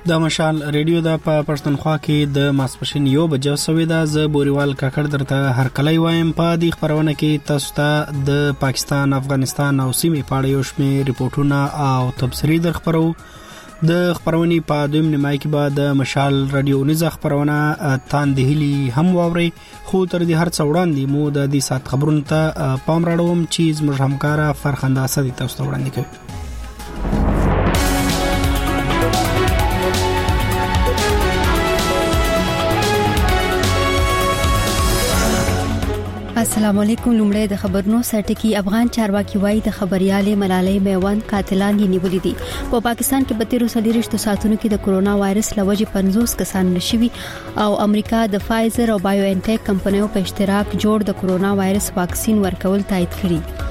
د مشال ریډیو د پښتونخوا کې د ماسپښین 1 بجې سوي دا ز بوريوال کاکړ درته هر کله وایم په دې خبرونه کې تاسو ته د پاکستان، افغانستان او سیمې په اړه یو شمېر ریپورتونه او تبصرې درخبرو. د خبرونې په دویم نیمه کې به د مشال رادیو نيزه خبرونه تاندهلي هم واوري، خو تر دې هر څه وړاندې مو د دې سات خبرونو ته پام راړوم چې زموږ همکارا فرخنده اسدي تاسو ته وړاندې کوي. السلام علیکم. لومړی د خبرونو سرټکی. افغان چارواکي وایي د خبريالې ملالۍ میوند قاتلان یې نیولې دي. په پاکستان کې 32 ساعتونو کې د کرونا وایرس لوجې 50 کسان نشوي او امریکا د فایزر او بایو انټیک کمپنیو په اشتراک جوړ د کرونا وایرس واکسین ورکول تایید کړی.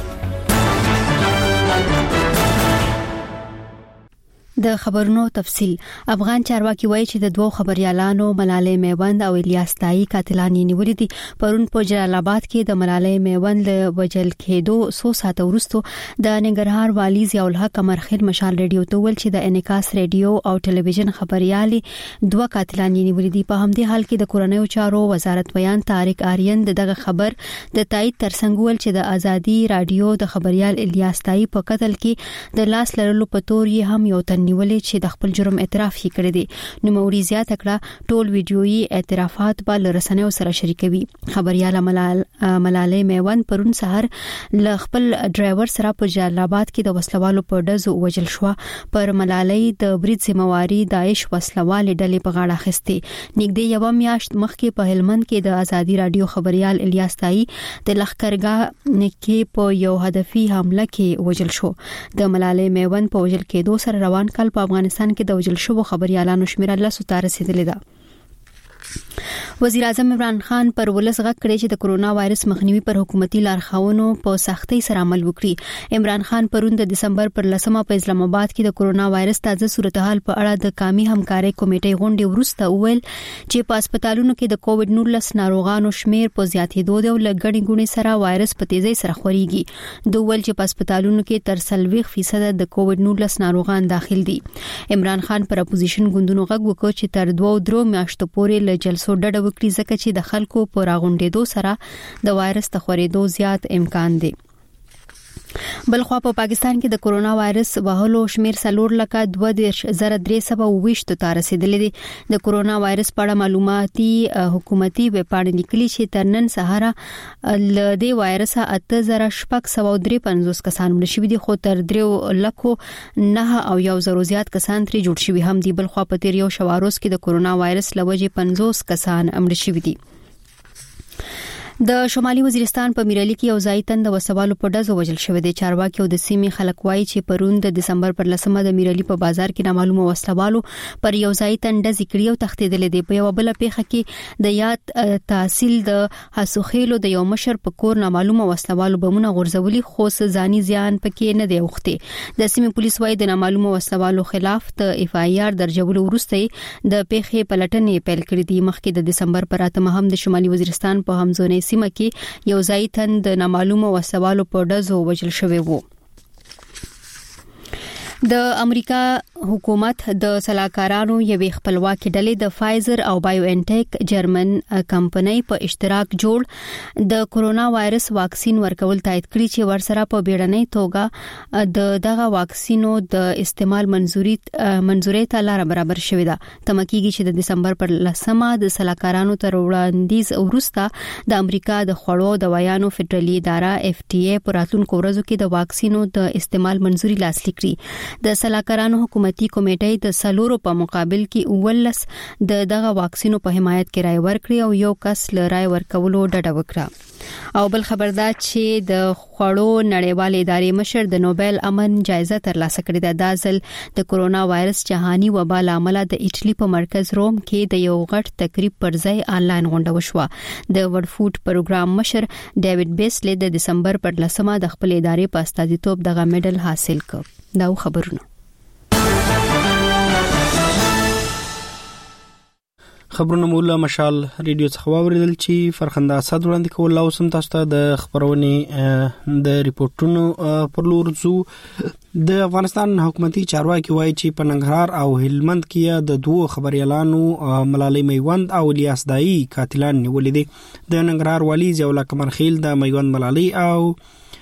د خبرونو تفصیل. افغان چارواکي وایي چې د دوه خبريالانو ملالۍ میوند او الیاس تای قاتلان یې نیولې دي. پرون په جلال آباد کې د ملالۍ میوند له وجل کېدو 100 ساعت وروسته د ننګرهار والی ضیاء الحق قمرخیل مشال ریډیو ته ویل چې د انعکاس ریډیو او ټلویزیون خبريالي دوه قاتلان یې نیولې دي. په همدې حال کې د کورنیو چارو وزارت بیان طارق آریان دغه خبر د تایید ترڅنګ ول چې د ازادي رادیو د خبريال الیاس تای په قتل کې د لاس لرلو په تور یې هم یو تن نیولې چې د خپل جرم اعتراف یې کړی دی. نو موري زیاته کړه ټول ویډیويي اعترافات په رسنیو سره شریکوي. خبرياله ملالۍ میوند پرون سحر ل خپل ډرایور سره په جلال آباد کې د وسلوالو په ډزو وجل شو. پر ملالۍ د برید ذمہواری داعش وسلوال ډلې په غاړه اخیسته. نږدې یو میاشت مخکې په هلمند کې د ازادي رادیو خبريال الیاس تای د لخرګاه کې په یو هدفي حمله کې وجل شو. د ملالۍ میوند په وجل کېدو سره روان کال په افغانستان کې د وجل شوو خبريالانو شمېر 10 ته رسیدلی ده. وزیر اعظم عمران خان پر ولس غږ کړی چې د کرونا وایرس مخنیوي پر حکومتي لارښوونو په سختۍ سره عمل وکړي. عمران خان پرون د دسمبر پر 10مه په اسلام آباد کې د کرونا وایرس تازه صورتحال په اړه د قومي همکارۍ کمیټې غونډې وروسته وویل چې په هسپتالونو کې د کووډ 19 ناروغانو شمیر په زیاتېدو دی او لګړې ګونې سره وایرس په تیزی سره خوريږي. دوی ویل چې په هسپتالونو کې تر 30% د کووډ 19 ناروغان داخل دي. عمران خان پر اپوزیشن ګوندونو غږ وکړ چې تر 2-3 میاشتو پورې له جلسو ډډه وکړي ځکه چې د خلکو په راغونډېدو سره د وایرس د خورېدو زیات امکان دی. بلخوا په پاکستان کې د کرونا وایرس وهلو شمیر 4,22,320 ته رسیدلی دی. د کرونا وایرس په اړه معلوماتي حکومتي ویبپاڼه لیکلي چې تر نن سهار ل دې وایرس 8,653 کسان مړ شوي دي، خو تر 3,09,000 زیات کسان ترې جوړ شوي هم دي. بلخوا په تیر یو شواروز کې د کرونا وایرس لوجې 50 کسان مړ شوي دي. د شمالي وزیرستان په میرالي کې یو ځای تند وسوالو په ډزو وجل شوی دی. چارواکي او د سیمې خلک وایي چې پرون د دسمبر پر 10مه د میرالي په بازار کې نامعلومه وسوالو پر یو ځای تند ذکرې او تختیدل دي. په یو بل پیښه کې د یاد تحصیل د حسوخیلو د یو مشر په کور نامعلومه وسوالو بمونه غورځولي، خو ځاني زیان پکې نه دی اوخته. د سیمې پولیس وایي د نامعلومه وسوالو خلاف د FIR درجولو وروسته د پیښې پلټنې پیل کړې دي. مخکې د دسمبر پر 8مه هم د شمالي وزیرستان په همزونې سیمه کې یو ځای تند نامعلومه وسوالو په ډزو وجل شوی وو. د امریکا حکومت د سلاکارانو یوې خپلواکي ډلې د فایزر او بایو انټیک جرمن کمپنۍ په اشتراک جوړ د کرونا وایرس واکسین ورکول تایید کړي چې ورسره په بیړنۍ توګه د دغه واکسینو د استعمال منزوري ته لار برابر شوې ده. تمکیږي چې د دسمبر پر 10مه د سلاکارانو تر وړاندیز وروسته د امریکا د خوړو دوايانو فدرالي اداره FDA پر راتلونکو ورځو کې د واکسینو د استعمال منزوري لاسلیک کړي. د سلاکارانو حکومتي کمیټې د سلورو په مقابل کې 19 دغه واکسینو په حمایت کې رائے ورکړي او یو کس له رائے ورکولو ډډه وکړه. او بل خبردار چې د خوړو نړیوال ادارې مشر د نوبل امن جایزه ترلاسه کړې ده. دا ځل د کرونا وایرس جهاني وبا لامل د ایټلی په مرکز روم کې د یو غټ تقریب پر ځای آنلاین غونډه وشوه. د ورډ فود پروګرام مشر ډیوډ بیسلی د دسمبر پر 10مه د خپل ادارې په استازیتوب دغه میډل حاصل کړ. دا خبرونه. خبرونه مولا مشال ریډیو څخه واوریدل چې فرخنده اسد وړاندې کول او سم تاسو ته د خبرونې د ریپورتونو پر لور ځو. د افغانستان حکومتي چارواکي وایي چې په ننګرهار او هلمند کې د دوه خبريالانو ملالۍ میوند او الیاس دایی قاتلان نیولې دي. د ننګرهار والی ضیاءالله قمرخیل د میوند ملالۍ او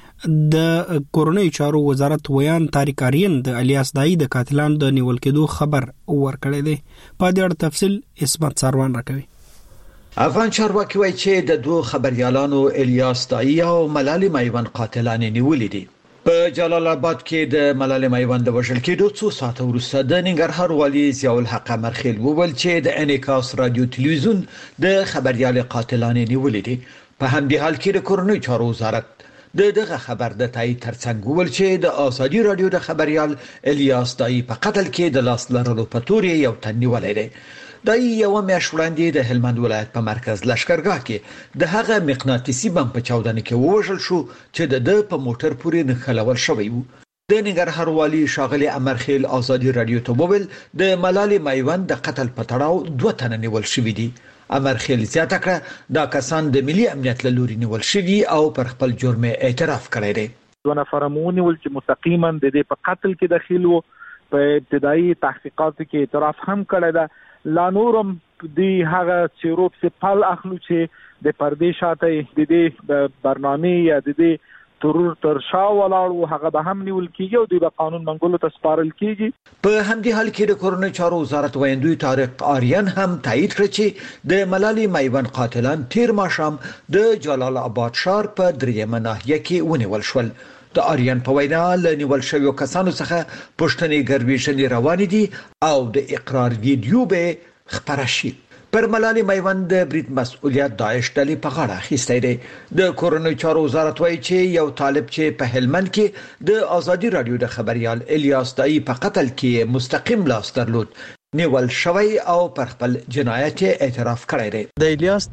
د کورونی چارو وزارت ویان طارق آریان د الیاس دایی د قاتلانو د نیول کېدو خبر ورکړی دی. په دې اړه تفصیل اسمت ساروان راکوي. افغان چارواکي وایي چې د دوه خبريالانو الیاس دایی او ملالۍ میوند قاتلان نیولې دي. په جلال آباد کې د ملالۍ میوند د وژل کېدو څو ساعته وروسته د ننګرهار والی ضیاءالحق قمرخیل وویل چې د انعکاس رادیو تلویزیون د خبريال قاتلان نیولې دي. په همدې حال کې د کورونی چارو وزارت دغه خبر د تایید ترڅنګ وویل چې د ازادي رادیو د خبريال الیاس دایی په قتل کې د لاس لرلو په تور یو تن نیولې دی. دایی یو میاشت وړاندې د هلمند ولایت په مرکز لشکرګاه کې د هغه مقناطیسي بم په چاودنه کې ووژل شو چې د په موټر پورې نښلول شوی وو. د ننګرهار والی شاغلی امرخیل ازادي رادیو ته وویل د ملالۍ میوند د قتل په تړاو 2 تنه نیول شوی دي. امرخیل زیاته کړه دا کسان د ملي امنیت له لوري نیول شوي او پر خپل جرم اعتراف کړی دی. 2 نفر ول چې مستقیما د دې په قتل کې دخیل وو. په ابتدایي تحقیقاتو کې اعتراف هم کړی دا. لا نورم دی هغه چیروب سپال اخلو چې د پردې شاته د دې برنامه یا د دې ترور تر شا ولاړو هغه به هم نیول کیږي او د قانون منګولو ته سپارل کیږي. په همدې حال کې د کورونی چارو وزارت ویاندوی طارق آریان هم تایید کړ چې د ملالۍ میوند قاتلان تیر ماښام د جلال آباد ښار په دریمه ناحیه کې ونیول شول. د آریان په وینا له نیول شویو کسانو څخه پښتني ګرویشنې روان دي او د اقرار ویډیو به خبره شي. پر ملالۍ میوند د برید مسؤلیت داعش ډلې په غاړه اخیستی دی. د کورونی چارو وزارت وایي چې یو طالب چې په هلمند کې د ازادي رادیو د خبريال الیاس دایی په قتل کې مستقیم لاس درلود نیول شوی او پر خپل جنایت اعتراف کړی دی. د الیاس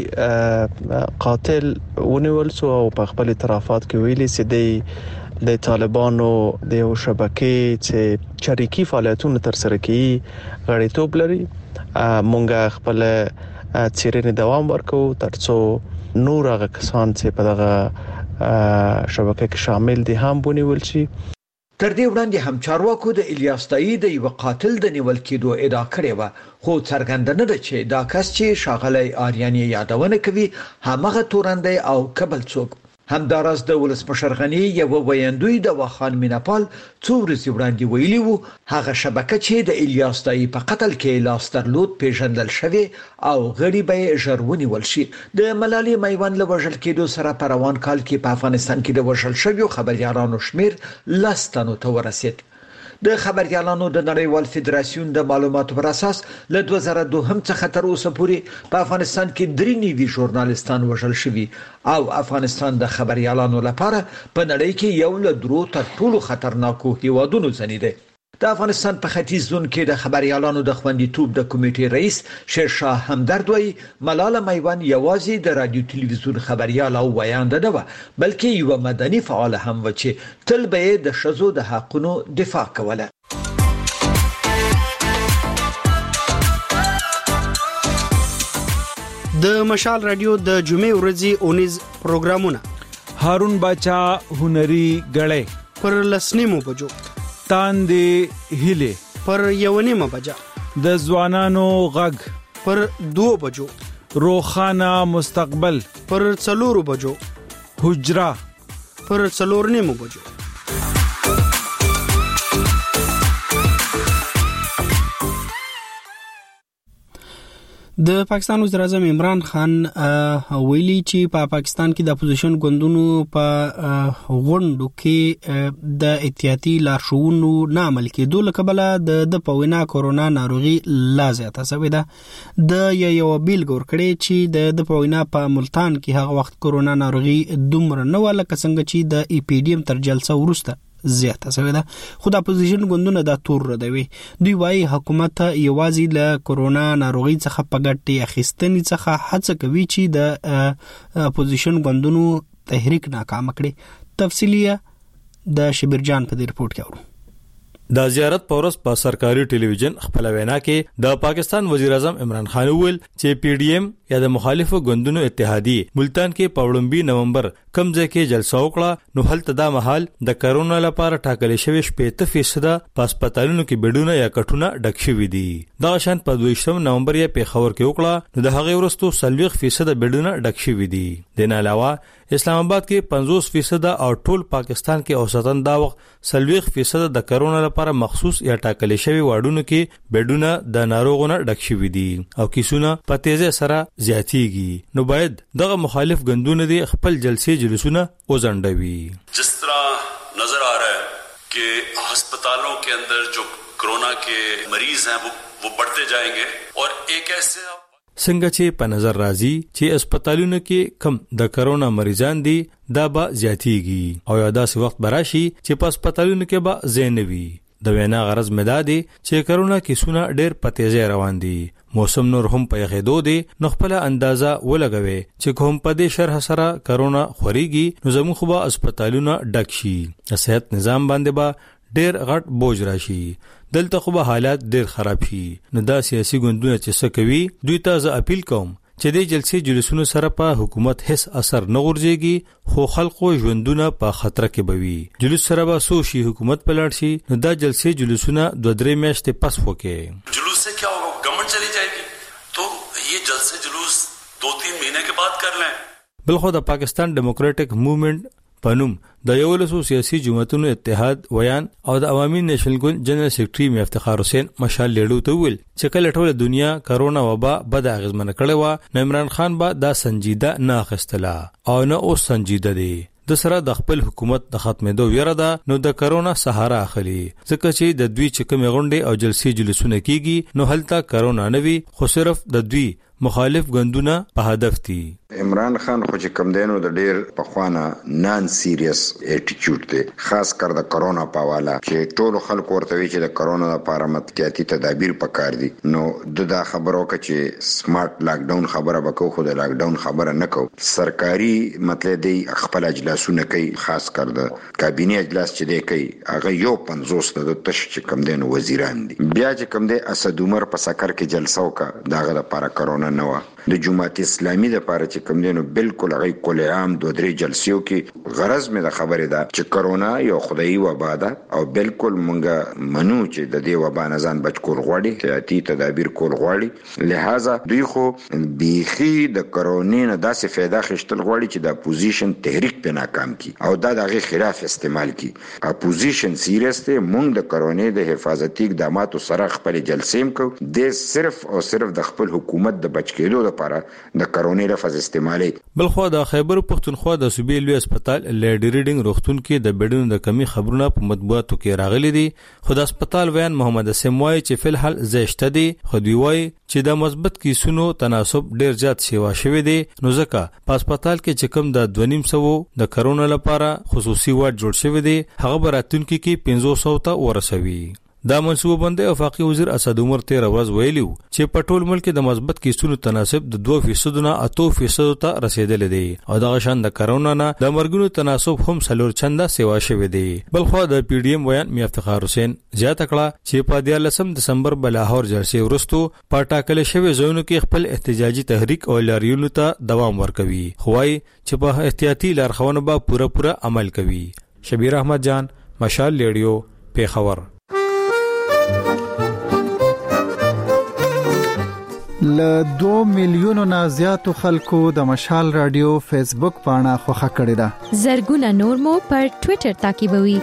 دایی قاتل ونیول سو او په خپل اعترافات کې ویلي چې د طالبانو د یو شبکې چې چریکي فعالیتونه تر سره کوي غړیتوب لري. مونږه خپل چیرې دوام ورکو ترڅو نور هغه کسان چې په دغه شبکه کې شامل دي هم ونیول شي. تر دې وړاندې هم چارواکو د الیاس دایی د یو قاتل د نیول کېدو ادعا کړې و خو څرګنده نه ده چې دا کس چې شاغلی آریان یادونه کوي همغه تورندی او کبل څوک. همداراز د ولسمشر غنی یو ویاندوی د واخان میناپال څو ورځې وړاندې ویلي وو هغه شبکه چې د الیاس دایی په قتل کې لاس درلود پیژندل شوی او غړي به ژر ونیول شي. د ملالۍ میوند له وژل کېدو سره په روان کال کې په افغانستان کې د وژل شویو خبريالانو شمیر 10 تنو ته ورسید. د خبريالانو د نړیوال فدراسیون د معلوماتو پر اساس له 2002 څخه تر اوسه پورې په افغانستان کې 3 نیوي ژورنالیستان وژل شوي او افغانستان د خبريالانو لپاره په نړۍ کې یو له درو تر ټولو خطرناکو هیوادونو ځای دی. د افغانستان په ختیځ زون کې د خبريالانو د خوندیتوب د کمیټې رئیس شیرشاه همدرد وایي ملالۍ میوند یوازې د رادیو تلویزیون خبريال او ویاند نه و بلکې یو مدني فعال هم و چې تل به د شذو د حقونو دفاع کوله. د مشال رادیو د جمعې ورځې اونیز پروګرامونه هارون باچا هنري غړې پر لسنیمو بجو تاندې هیله پر 1:30 بجا د ځوانانو غږ پر 2 بجو روخانه مستقبل پر 4 بجو حجرا پر 4:30 بجو. د پاکستان وزیر اعظم عمران خان ویلي چې په پاکستان کې د اپوزیشن ګوندونو په غونډو کې د احتیاطي لارښوونو نه عمل کېدو لکه بل د پوینا کورونا ناروغي لا زیاته شوې ده. د یو بیلګ ورکړي چې د پوینا په ملتان کې هغه وخت کورونا ناروغي دومره نه و لکه څنګه چې د ای پی ډی ایم تر جلسه وروسته زیاته شوې ده. خو د اپوزیشن ګوندونه دا تور ردوي. دوی وايي حکومت یوازې له کورونا ناروغي څخه په ګټې اخیستنې څخه هڅه کوي چې د اپوزیشن ګوندونو تحریک ناکام کړي. تفصیلیه د شبیر جان په دې رپورت کې اورو. د زیارت پورس په سرکاري ټلویزیون خپل وینا کې د پاکستان وزیر اعظم عمران خان ویل چې پی ډی ایم یا د مخالفو ګوندونو اتحادیه ملتان کې په 2 نومبر کم ځای کې جلسه وکړه، نو هلته دا مهال د کرونا لپاره ټاکل شوی 80% په هسپتالونو کې بیډونه یا کټونه ډک شوي دي. دا شان په 22 نومبر یې پیښور کې وکړه، نو د هغې وروسته 40% بیډونه ډک شوي دي. د نه علاوه اسلام آباد کې 50% او ټول پاکستان کې اوسطاً دا وخت 40% د کرونا لپاره مخصوص یا ټاکل شوی واډونو کې بیډونه د ناروغونو ډک شوي دي او کیسونه په تیزه سره زیاتیږي. نو باید دغه مخالف ګوندونه دي خپل جلسې جلوسونه وزنډوي. جس طرح نظر آ رہا ہے کہ ہسپتالوں کے اندر جو کورونا کے مریض ہیں وہ بڑھتے جائیں گے اور ایک ایسے څنګه چې په نظر راځي چې هسپتالونو کې کم د کرونا مریضان دي دا به زیاتیږي او یا داسې وخت براشي چې په هسپتالونو کې به زینوي. د وینا غرض مدا دي چې کرونا کیسونه ډېر په تیزه روان دي، موسم نور هم په یخېدو دي، نو خپل اندازه ولګوي چې کوم په دې شرح سره کرونا خوريږي نو زموږ خو به هسپتالونه ډک شي، د صحت نظام باندې به ډېر غټ بوج راشي، دلته خو به حالات ډېر خراب شي. نو دا سیاسي ګوندونه چې څه کوي دوی ته زه اپیل کوم چې د جلسې جلوسونو سره په حکومت هیڅ اثر نه غورځيږي، خو خلکو ژوندونه په خطر کې بوي. جلوس سره به سو شي حکومت پلاړ شي، نو دا جلسې جلوسونه 2-3 میاشتې پس وکړي. جلوس سے کیا ہوگا؟ گورنمنٹ چلی جائے گی، تو یہ جلسے جلوس 2-3 مہینے کے بعد کر لیں. بلخو د پاکستان ډیموکراټک موومنٹ پنوم د یولسو سیاسي جماعتونو اتحاد ویان او د عوامي نېشنل ګوند جنرال سیکریټري میر افتخار حسین مشال لیډو ته ویل چې کله ټوله دنیا کرونا وبا بد اغیزمن کړي و، عمران خان به دا سنجیده نه اخیستله او نه اوس سنجیده دی. د سره د خپل حکومت د ختمېدو ویره ده، نو د کرونا سهارا اخلي ځکه چې د دوی چې کومې غونډې او جلسې جلوسونه کیږي نو هلته کرونا نه وي، خو صرف د دوی مخالف ګوندونه په هدف دي. عمران خان خو چې کم دینو د ډیر په خوانه نان سیریس اټیټیوډ دی، خاص کر د کرونا په حواله چې ټول خلکو ورته وی چې د کرونا لپاره متقاطی تدابیر پکار دي. نو د خبرو کې چې سمارټ لاک ډاون خبره وکړو، خو د لاک ډاون خبره نه کو. سرکاري مطلب دی خپل اجلاسونه کوي، خاص کر د کابینه اجلاس چې دی کوي هغه یو 50 د تش چې کم دینو وزیران دي. بیا چې کم دی اسد عمر په سکر کې جلسه وکړه، داغه لپاره کرونا نه و. د جماعت اسلامي د لپاره چې کوم دینو بالکل هغه کول عام 2-3 جلسیو کې غرض مې د خبره ده چې کرونا یو خدایي وبا ده او بالکل مونږه منو چې د دې وبا نه ځان بچ کول غواړي، احتیاطي تدابیر کول غواړي. لہذا دوی خو بیخي د کرونا نه داسې فایده خشتل غواړي چې د اپوزیشن تحریک په ناکام کی او دا دغه خلاف استعمال کی. اپوزیشن سیریس ته مونږ د کرونا د حفاظتي اقداماتو سره خپل جلسې مکو، د صرف او صرف د خپل حکومت د بچ کېدو لپاره د کرونا لفظ استعمالي. بلخو د خیبر پختونخوا د صوبې لوی هسپتال لیډي ریډینګ روغتون کې د بیډونو د کمی خبرونه په مطبوعاتو کې راغلي دي، خو د هسپتال ویان محمد اسم وايي چې فل حال زیشته دي، خو دوی وايي چې د مثبت کیسونو تناسب ډیر زیات شوی شوی دی، نو ځکه په هسپتال کې چې کوم د 2.5 د کرونا لپاره خصوصي وارډ جوړ شوی دی هغه براتونکو کې 500 ته ورسوي. دا منصوبه بندي افاقي وزیر اسد عمر 13 ورځ ویلو چې په ټول ملک د مثبت کیسونو تناسب د 2% نه 8% ته رسیدل دي او د غشان د کرونا نه د مرګونو تناسب هم سلور چنده سیوا شوی دی. بلخو د پی ډی ایم ویان میر افتخار حسین زیاته کړه چې په 13 دسمبر بلاهور جلسې ورستو په ټاکل شوی ځایونو کې خپل احتجاجي تحریک او لاریونو ته دوام ورکوي، خوای چې په احتیاطي لارښوونو به پوره عمل کوي. شبیر احمد جان، مشال ریډیو، پیښور. ل 2 میلیونو نه زیاتو خلکو د مشال رادیو فیسبوک پاڼه خوښه کړې ده. زرګونه نور مو پر ټوئیټر تعقیبوي.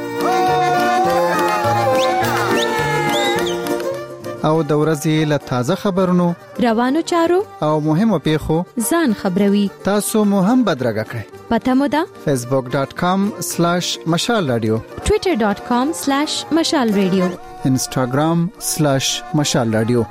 او د ورځې له تازه خبرونو، روانو چارو او مهمو پیښو ځان خبروي. تاسو مو هم بدرګه کړئ. پته مو ده facebook.com/مشال رادیو، twitter.com/مشال رادیو، instagram/مشال رادیو.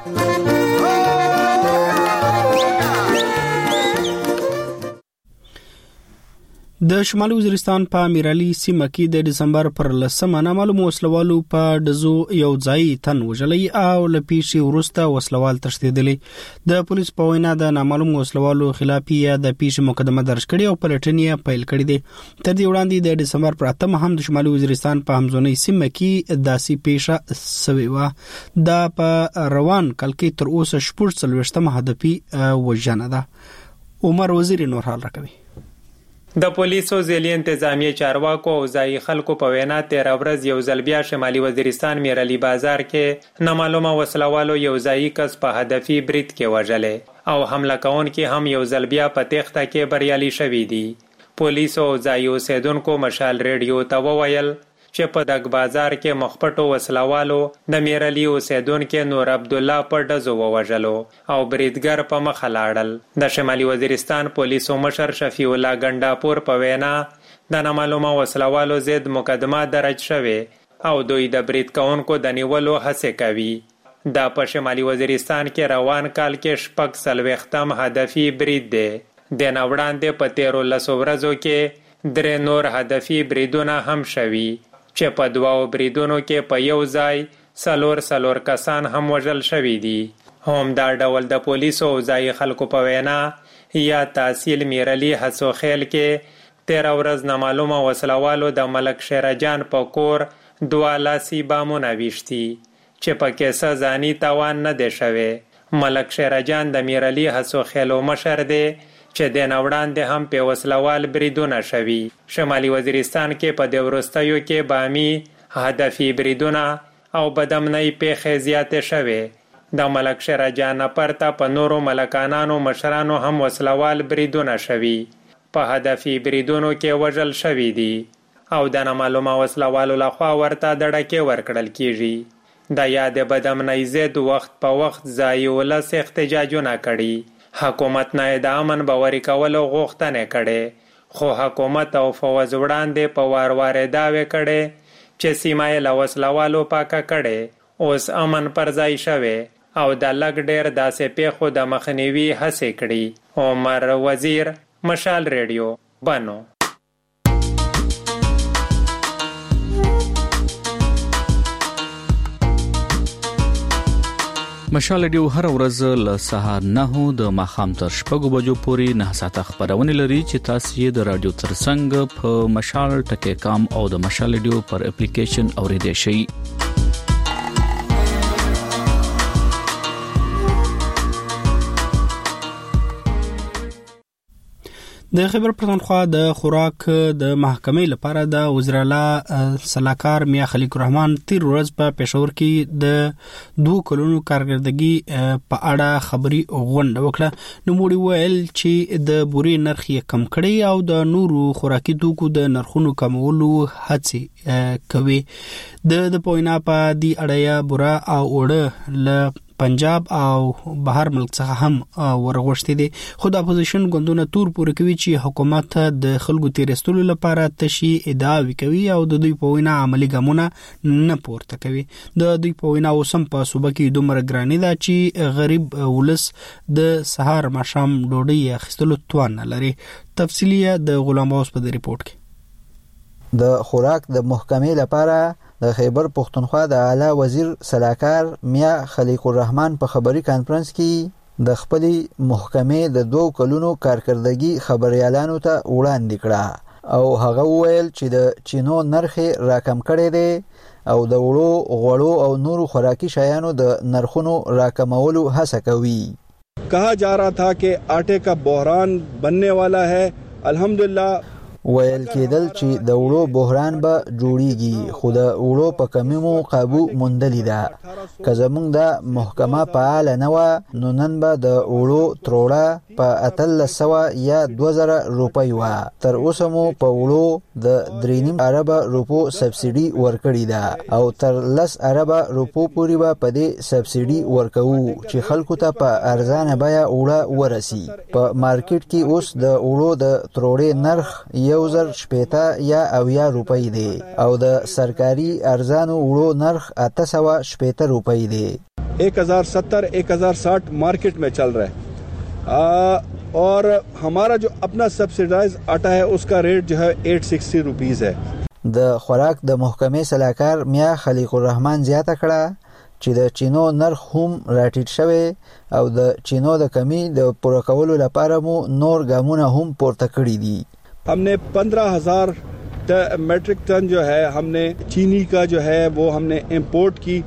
د شمالي وزیرستان په امیرعلی سیمه کې د دسمبر پر 10 نامعلوم وسلوالو په دزو یو ځای تن وژلې او لپیشي ورسته وسلوال تښتیدلې. د پولیس په وینا د نامعلوم وسلوالو خلاف یې د پیښې مقدمه درج کړې او پلټنې پیل کړې دي. تر دې وړاندې د دسمبر پر 8 هم د شمالي وزیرستان په همزونی سیمه کې داسې پیښه سوي و. دا په روان کال کې تر اوسه 14 هدفي وژنه ده. عمر وزیر نور حال راکوي. د پولیسو ځلې انتظامی چارواکو او ځای خلکو په وینا 13 ورځ یو ځل بیا شمالي وزیرستان میرعلی بازار کې نامعلومه وسلوالو یو ځای کس په هدفي برید کې وژلې او حمله کوونکي هم یو ځل بیا په تخته کې بریالي شوي دي. پولیسو او ځای اوسیدونکو مشال ریډیو ته وویل چې په دغ بازار کې مخپټو وسلوالو د میرعلی اوسیدونکو نور عبد الله په ډزو ووژلو او بریدګر په مخ لاړل. د شمالي وزیرستان پولیسو مشر شفیع الله ګنداپور په وینا د نامعلومه وسلوالو ضد مقدمه درج شوه او دوی د برید کوونکو د نیولو هڅه کوي. دا په شمالي وزیرستان کې روان کال کې 40 هدفي برید دی. د نوړاندې په 13 ورځو کې 3 نور هدفي بریدونه هم شوي چې په 2 بریدونو کې په یو ځای څلور کسان هم وژل شوي دي. هم دا ډول د پولیسو او ځای خلکو په وینا یا تحصیل میرعلی هڅو خیل کې 13 ورځ نامعلومه وسلوالو د ملک شیرجان په کور 2 لاسي بامونه ویشتي چې په کې څه ځاني تاوان نه دی شوی. ملک شیرجان د میرعلی هڅو خیلو مشر دی چې د نوړاندې هم په وسلوال بریدونه شوي. شمالي وزیرستان کې په د ورستیو کې بامي هدفي بریدونه او بدامنۍ پیښې زیاتې شوي. د ملک شیرجان پرته په نورو ملکانانو مشرانو هم وسلوال بریدونه شوي. په هدفي بریدونو کې وژل شوي دي او د نامعلومه وسلوالو لخوا ورته دړکې ورکړل کیږي. د یاد بدامنۍ ضد وخت په وخت ځای ولس احتجاجونه کړي. حکومت نه د امن باوري کولو غوښتنه کړي خو حکومت او فوج وړاندې په وار داوی کړي چې سیمه له وسلوالو پاکه کړي. اوس امن پر ځای شوی او د لګ ډیر داسې پیښو د مخنیوي هڅې کړي. عمر وزیر مشال ریډیو بنو. مشال ریډیو هر ورځ له سهار 9 د ماښام تر 6 بجو پورې 9 ساعته خبرونه لري چې تاسو یې د رادیو ترڅنګ په مشال ټکی کام او د مشال ریډیو پر اپلیکیشن اوریدئ شئ. د خیبر پښتونخوا د خوراک د محکمې لپاره د وزیر اعلی سلاکار میا خلیق الرحمن تیر ورځ په پېښور کې د 2 کلونو کارګردګي په اړه خبري غونډه وکړه. نو موږ ویل چې د بوري نرخ یې کم کړی او د نورو خوراکي توکو د نرخونو کمولو هڅه کوي. د پوینا په دی اړه بورا او وړه ل پنجاب او بهر ملک څخه هم ورغوښتي دي. خو د اپوزیشن ګوندونه تور پورې کوي چې حکومت د خلکو تیرستلو لپاره تشي ادعاوې کوي او د دوی په وینا عملی ګامونه نه پورته کوي. د دوی په وینا اوسم په صوبه کې دومره ګراني ده چې غریب ولس د سهار ماښام ډوډۍ اخیستلو توان نه لري. تفصیلی د غلام باوس په ریپورت کې. د خوراک د محکمې لپاره د خیبر پښتونخوا د اعلی وزیر سلاکار میا خلیق الرحمن په خبري کانفرنس کې د خپلې محکمې د 2 کلونو کارکردګي خبريالانو ته وړاندې کړه او هغه وویل چې د چینو نرخ راکم کړي دي او د غوړو او نورو خوراکي شیانو د نرخونو راکمولو هڅه کوي. کہا جا رہا تھا کہ آٹے کا بحران بننے والا ہے. الحمدللہ ویل کېدل چې د وړو بحران به جوړیږي خو د وړو په کمی مو قابو موندلی ده. که زمونږ د محکمه فعال نه و نو نن به د وړو تروړه په 1300 یا 2000 روپۍ و. تر اوسه مو په وړو د 3.5 ارب روپو سبسیډي ورکړی ده او تر 10 ارب روپو پورې به په دې سبسیډي ورکوو چې خلکو ته په ارزانه بیه وړه ورسي. په مارکیټ کې اوس د وړو د تروړې نرخ 1080 یا 90 روپۍ دی او د سرکاري ارزانو وړو نرخ 880 روپۍ دی. 1070 1060 मार्केट में चल रहा है. और हमारा जो अपना सब्सिडाइज आटा है उसका रेट जो है 860 रुपीस है। د خوراک د محکمې سلاکار میا خلیق الرحمن زیاته کړه چې د چینو نرخ هم راټیټ شوی او د چینو د کمی د پوره کولو لپاره مو نور ګامونه هم پورته کړی دي. हमने 15,000 मेट्रिक टन जो है हमने चीनी का जो है वो हमने इंपोर्ट की.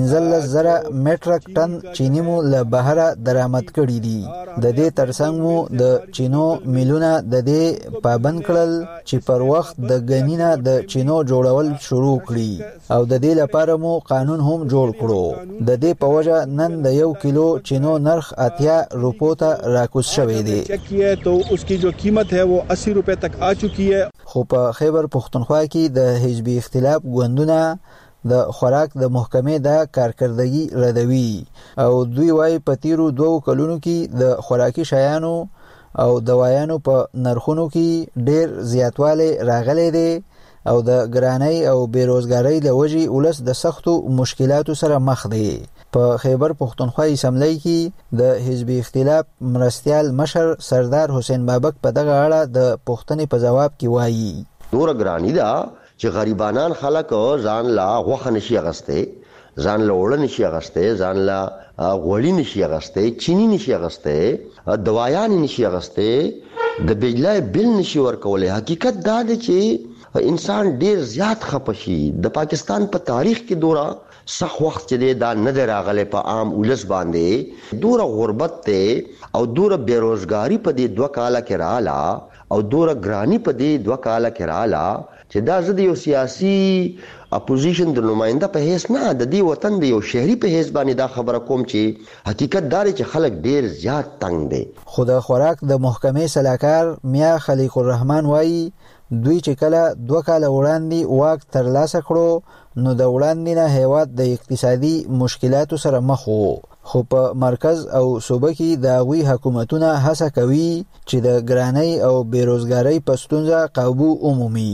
15,000 मेट्रिक टन چینی مو له بهره درآمد کړی دي. د دې ترڅنګ مو د چینو میلونه د دې پابند کړل چې پر وخت د غنینه د چینو جوړول شروع کړي او د دې لپاره مو قانون هم جوړ کړو. د دې په وجه نن د 1 کیلو چینو نرخ 80 روپو ته راکوز شوی دی. चेक किया तो उसकी जो कीमत है वो 80 रुपए तक आ चुकी है. خو په خیبر پختونخوا کې د حزبی اختلاف ګوندونه د خوراک د محکمې د کارکردګي ردوي او دوی وايي په تیرو 2 کلونو کې د خوراکي شیانو او دوايانو په نرخونو کې ډېر زیاتوالی راغلی دی او د ګرانۍ او بیروزګارۍ له وجې ولس د سختو مشکلاتو سره مخ دی. په خیبر پختونخوا اسمبلی کې د حزبی اختلاف مرستیال مشر سردار حسین بابک په دغه اړه د پوښتنې په جواب کې وایي نور ګرانی دا چې غریبانان خلک ځان لا غوښه نشي اغسته، ځان لا وړ نشي اغسته، ځان لا غوړی نشي اغسته، چینی نشي اغسته، دوايان نشي اغسته، د بجلی بل نشي ورکولای. حقیقت دا دی چې انسان ډیر زیات خپشي. د پاکستان په تاریخ کې دورا سخت وخت چې دا نه راغله په عام ولس باندې دوره غربت ته او دوره بیروزګاری په دې 2 کاله کې رااله او دوره ګرانی په دې 2 کاله کې رااله چې دا زه د یو سیاسي اپوزیشن د نماینده په حیث نه د دې وطن د یو شهري په حیث باندې دا خبره کوم چې حقیقت دا چې خلک ډیر زیات تنگ دي. خو د خوراک د محکمې سلاکار میا خلیق الرحمن وایي دوی چې کله 2 کاله وړاندې واک ترلاسه کړو نو د وړاندې نه هیواد د اقتصادي مشکلاتو سره مخ وو. خو په مرکز او صوبه کې د غوي حکومتونه هڅه کوي چې د ګرانۍ او بیروزګارۍ په ستونزه قابو عمومي.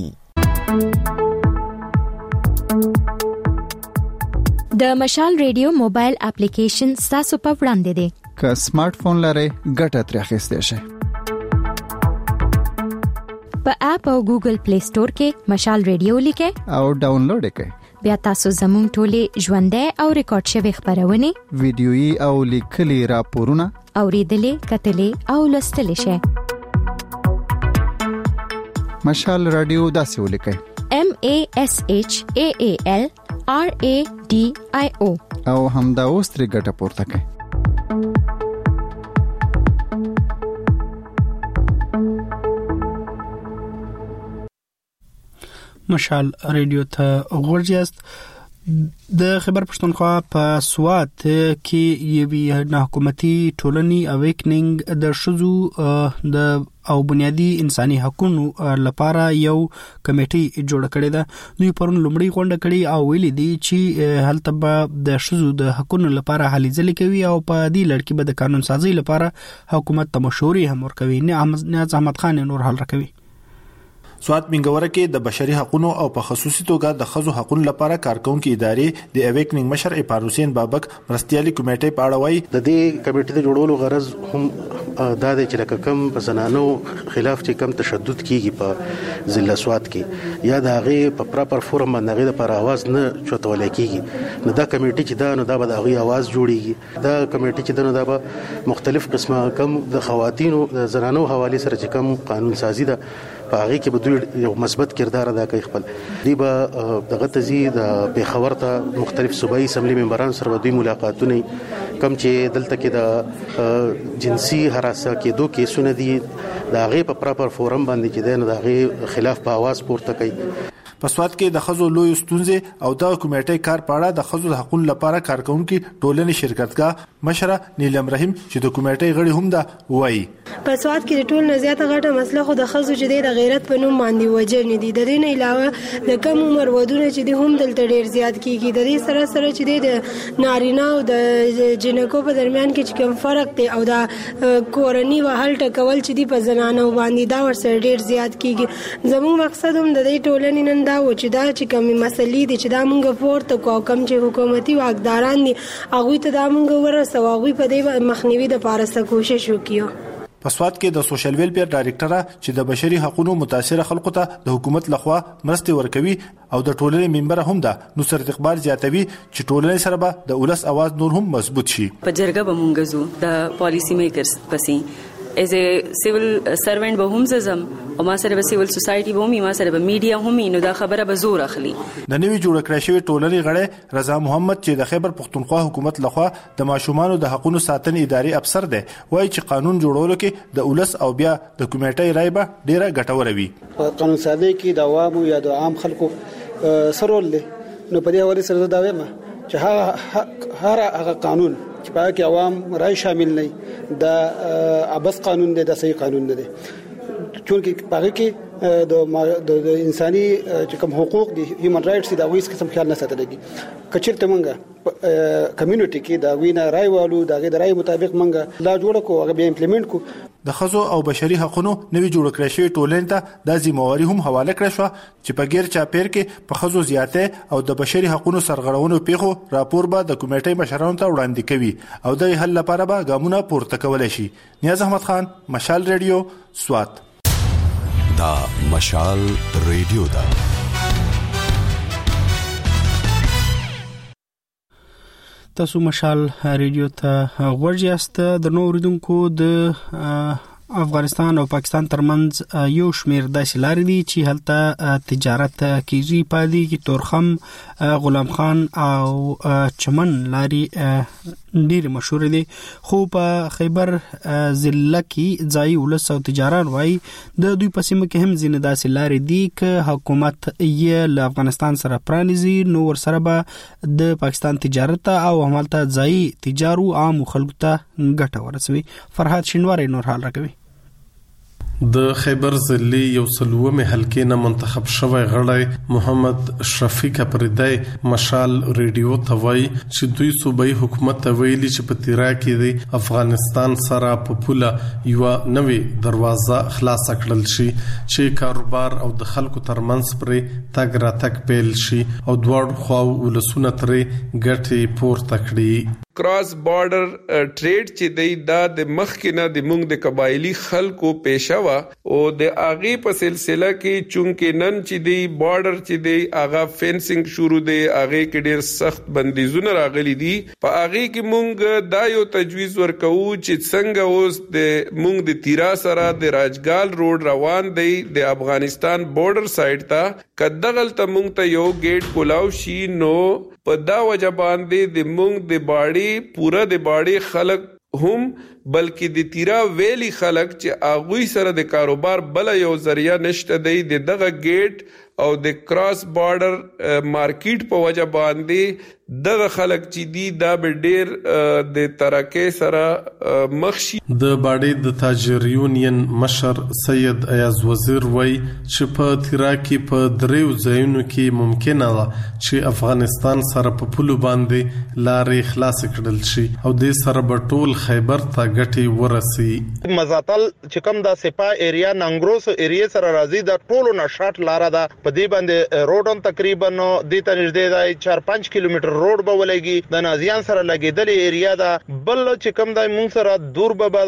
د مشال ریډیو موبایل اپلیکیشن تاسو په وړاندې دی. که سمارټ فون لرئ ګټه ترې اخیستئ شئ. په اپ او ګوګل پلی سٹور کې مشال ریډیو لیکئ او ډاونلوډ یې کړئ. بیا تاسو زموږ ټولې ژوندۍ او ریکارډ شوی خبرونه ویډیويي او لیکلي راپورونه اوریدلې کتلې او لوستلې شئ. مشال رادیو داسې ولیکئ MASHAAL RADIO او همدا اوس ترې ګټه پورته کړئ. مشال ریډیو ته غوړجاست. د خیبر پښتونخوا په سوات کې یوې نه حکومتي ټولنې اویکنینګ د شذو د او بنیادی انساني حقوقو لپاره یو کمیټي جوړ کړې ده. دوی پرون لومړی غونډه کړې او ویلي دي چې هلته به د شذو د حقوقو لپاره هلې ځلې کوي او په دې لړ کې به د قانون سازي لپاره حکومت ته مشورې هم ورکوي. نه احمد خان نور حل راکوي. سوات منګوره کې د بشري حقوقو او په خصوصي توګه د خزو حقوقو لپاره کارکونکو ادارې د اویکنینګ مشر اپار حسین بابک مرستيالي کمیټې په اړه وایي د دې کمیټې د جوړولو غرض هم دا دی چې کم په زنانو خلاف چې کم تشدد کیږي په ضلع سوات کې یا د هغه په پراپر فورم باندې هغه لپاره आवाज نه چوتول کیږي. نو دا کمیټې چې دا نو دا به هغه आवाज جوړیږي. دا کمیټې چې دا به مختلف قسمه کم د خواتینو د زنانو حواله سره چې کم قانون سازي ده په هغه کې به دوی یو مثبت کردار ادا کوي. خپل دی به دغه تزي د پیښور ته مختلف صوبایي اسمبلی ممبران سره دوی ملاقاتونه کم چې دلته کې د جنسي هراسه کېدو کیسونه دي د هغه په پراپر فورم باندې چې د هغه خلاف په आवाज پورته کوي. په سوات کې د خزو لوی ستونزې او د کمیټې کار پاړه د خزو حقوقو لپاره کارکونکو ټولنې شرکتګاه مشره نیلم رحیم چې د کمیټې غړي هم ده وایي په سوات کې ټول نه زیاته غټه مسله خو د خزو چې د غیرت په نوم باندې وجر نه دي. د دې نه علاوه د کم عمر ودونه چې د هم دلته ډیر زیات کیږي. د دې سره چې د نارینه او د جنکو په درمیان کې کوم فرق دی او د کورنۍ وهل ټکول چې دی په زنانو باندې دا ورسره ډیر زیات کیږي. زموږ مقصد هم د دې ټولنې نن دا و چې دا چې کومې مسلې دي چې دا مونږ پورته کو کوم چې حکومتي واکداران دي هغه ته دا مونږ ورسو هغه په دې مخنیوي د پارسته کوشش وکړو. په سواد کې د سوشل ویلفیر ډایریکټر چې د بشري حقوقو متاثر خلکو ته د حکومت لخوا مرستې ورکوي او د ټولنې ممبر هم ده نصرت اقبال زیاتوي چې ټولنې سره به د ولس आवाज نور هم مضبوط شي. په جرګه به مونږ زو د پالیسی میکرز پسې as a civil servant به هم زم او ما سره به سیویل سوسایټي به هم ما سره به میډیا هم نو دا خبره به زور اخلي. د نوې جوړ کړې شوی ټولنې غړی رضا محمد چې د خیبر پختونخوا حکومت لخوا د ماشومانو د حقوقو ساتنې اداري افسر دی وایي چې قانون جوړولو کې د ولس او بیا د کمیټې رای به ډیره ګټوره وي. قانون سازي کې د عوامو یا د عام خلکو سرول له نو په دې حواله سره دا وایم چې هغه قانون چې په کې عوام رای شامل نه د ابس قانون دی د صحیح قانون نه دی چونکه په کې د انساني چې کوم حقوق دي هیومن رائټس دا وایي قسم خیال نه ساتلږي کچرته مونږه کمیونټي کې دا وینا رای والو دا غي د رای مطابق مونږه لا جوړ کو هغه به امپلیمنٹ کو. د خزو او بشري حقوقو نوی جوړ کړی شوی ټولنې ته د ذمہواری هم حواله کړی شو چې په غیر چاپیر کې په خزو زیاته او د بشري حقوقو سرغړونو پیښو راپور به د کمیټې مشرانو ته وړاندې کوي او د حل لپاره به ګامونه پورته کولای شي. نیاز احمد خان، مشال ریډیو، سوات. دا مشال ریډیو دا تاسو مشال ریډیو ته غوږ یاست. د نو اوریدونکو د افغانستان او پاکستان ترمنځ یو شمیر داسې لارې دي چې هلته تجارت کیږي. پادي کې تورخم، غلام خان او چمن لارې ډېر مشهور دي خو په خیبر ضلع کې ځای ولس او تجاران وایي د دوی په سیمه کې هم ځینې داسې لارې دي چې حکومت یې له افغانستان سره پرانیزي نو ورسره به د پاکستان تجارت او همالته ځای تجارو عام خلکو ته ګټه ورسوي. فرهاد شینواری نور حال راکوي. د خیبر ضلع یو سلومه حلقې نه منتخب شوی غړی محمد شفیق پردای مشال ریډیو ته وایي چې دوی صوبایي حکومت ته ویلي چې په تیرا کې د افغانستان سره په پوله یو نوې دروازه خلاص کړل شي چې کاروبار او د خلکو ترمنځ پرې تګ را تګ پیل شي او دواړو خواو ولسونه ترې ګټې پورته کړي. کراس بارډر ټریډ چې دی دا د مخکنه د مونږ د قبایلی خلکو پیشه وا او د اغي په سلسله کې چونکه نن چې دی بارډر چې دی اغا فینسینګ شروع دی اغه کې ډیر سخت بندیزونه راغلي دي په اغه کې مونږ دا یو تجویز ورکو چې څنګه اوس د مونږ د تیرا سره د راجګال روډ روان دی د افغانستان بارډر سایډ ته کدغل ته مونږ ته یو گیټ کولاو شي نو په دا وجه باندې د مونږ د باډي پورا د باډي خلک هم بلکې د تیرا ویلی خلک چې اغوی سره د کاروبار بل یو ذریعہ نشته دی د دغه گیټ او د کراس بارډر مارکیټ په وجه باندې دغه خلک چې دی دا به ډیر د ترکه سره مخشي. د باډي د تاجر یونین مشر سید ایاز وزیر وای چې په تیرا کې په دریو ځایونو کې ممکنه ده چې افغانستان سره په پولو باندې لارې خلاص کړل شي او د سره په ټول خیبر ته ګټي ورسي. مزاتل چې کوم د سپا ایریا ننګروس ایریا سره راځي د ټولو نشاط لار ده په دې باندې روډون تقریبا د ته نږدې دی 4-5 کیلومتر روډ به ولګي د نازیان سره لګیدلې ایریا ده. بل چې کوم د مون سره دور بابا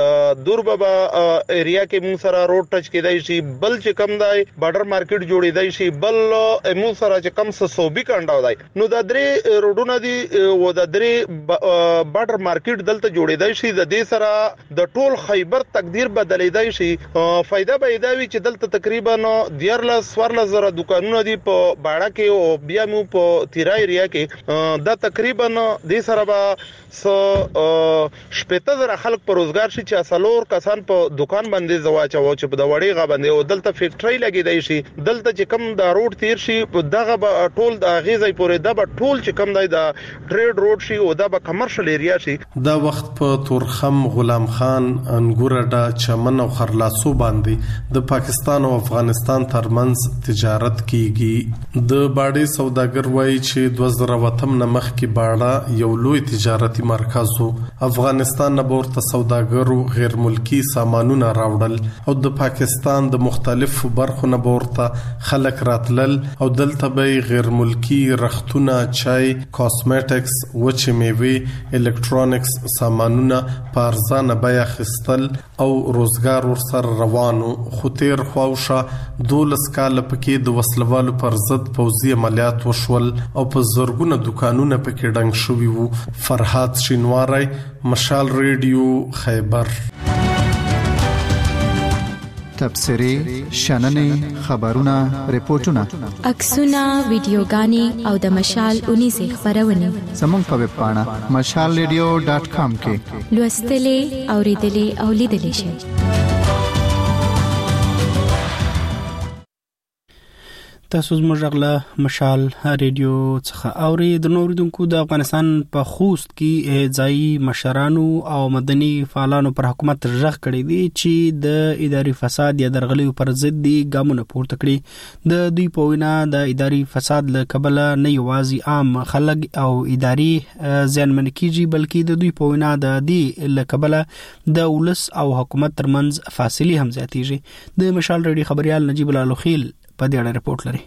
ایریا کې مون سره روډ ټچ کیدای شي بل چې کوم د بارډر مارکیټ جوړیدای شي بل مون سره چې کوم صوبي کانډاو دی نو د درې روډونه دي او د درې بارډر مارکیټ دلته جوړیدای شي د دې سره د ټول خیبر تقدیر بدلیدای شي. فائدہ به دا وي چې دلته تقریبا 14,000 دکانونه دي په باړه کې او بیا مو په تیرا ایریا کې دا تقریبا د سره به شپته زره خلک په روزګار شي چې اسلور کسان په دکان باندې زواچو چې په د وړي غا باندې او دلته فیکټری لګیدای شي دلته چې کم د روډ تیر شي دغه به ټول د غیزې پورې د به ټول چې کم د ټریډ روډ شي او د به کمرشل ایریا شي. دا وخت په تورخم، غلام خان، انګورډا، چمن او خرلاسو باندې د پاکستان او افغانستان ترمنځ تجارت کیږي. د باډي سوداګر وایي چې 2008 نمخ کې باډا یو لوی تجارتي مرکز وو. افغانستان نه ورته سوداګرو غیر ملکی سامانونه راوړل او د پاکستان د مختلفو برخو نه ورته خلک راتلل او دلته به غیر ملکی رختونه، چای، کاسمیټکس، وچې میوې، الکترونکس سامانونه په ارزانه بیه اخیستل او روزګار ورسره روانو. خو تیر خواوشه 12 کاله پکې د وسلوالو پر ضد پوځي عملیات وشول او په زرګونه دکانونه پکې ډنګ شوي وو. فرحات شینواری، مشال ریډیو، خیبر. تبصرې، شننې، خبرونه، ریپورتونه، عکسونه، ویډیوګانې او د مشال 19 خبرونه زموږ په ویب پاڼه mashalradio.com کې لوستلې، اوریدلې او لیدلې شئ. تاسو زموږ غلا مشال ریډیو څخه اوري. د نوریدونکو د افغانستان په خوست کې ځایي مشرانو او مدني فعالانو پر حکومت ژغ کړی دی چې د اداري فساد یا درغلیو پر ضد دی ګامونه پورته کړي. د دوی په وینا د اداري فساد له کبله نه یوازې عام خلک او اداري زیانمن کیږي، بلکې د دوی په وینا د دې له کبله د ولس او حکومت ترمنځ فاصله هم زیاتیږي. د مشال ریډیو خبريال نجیب الله خلیل په دې اړه رپورت لري.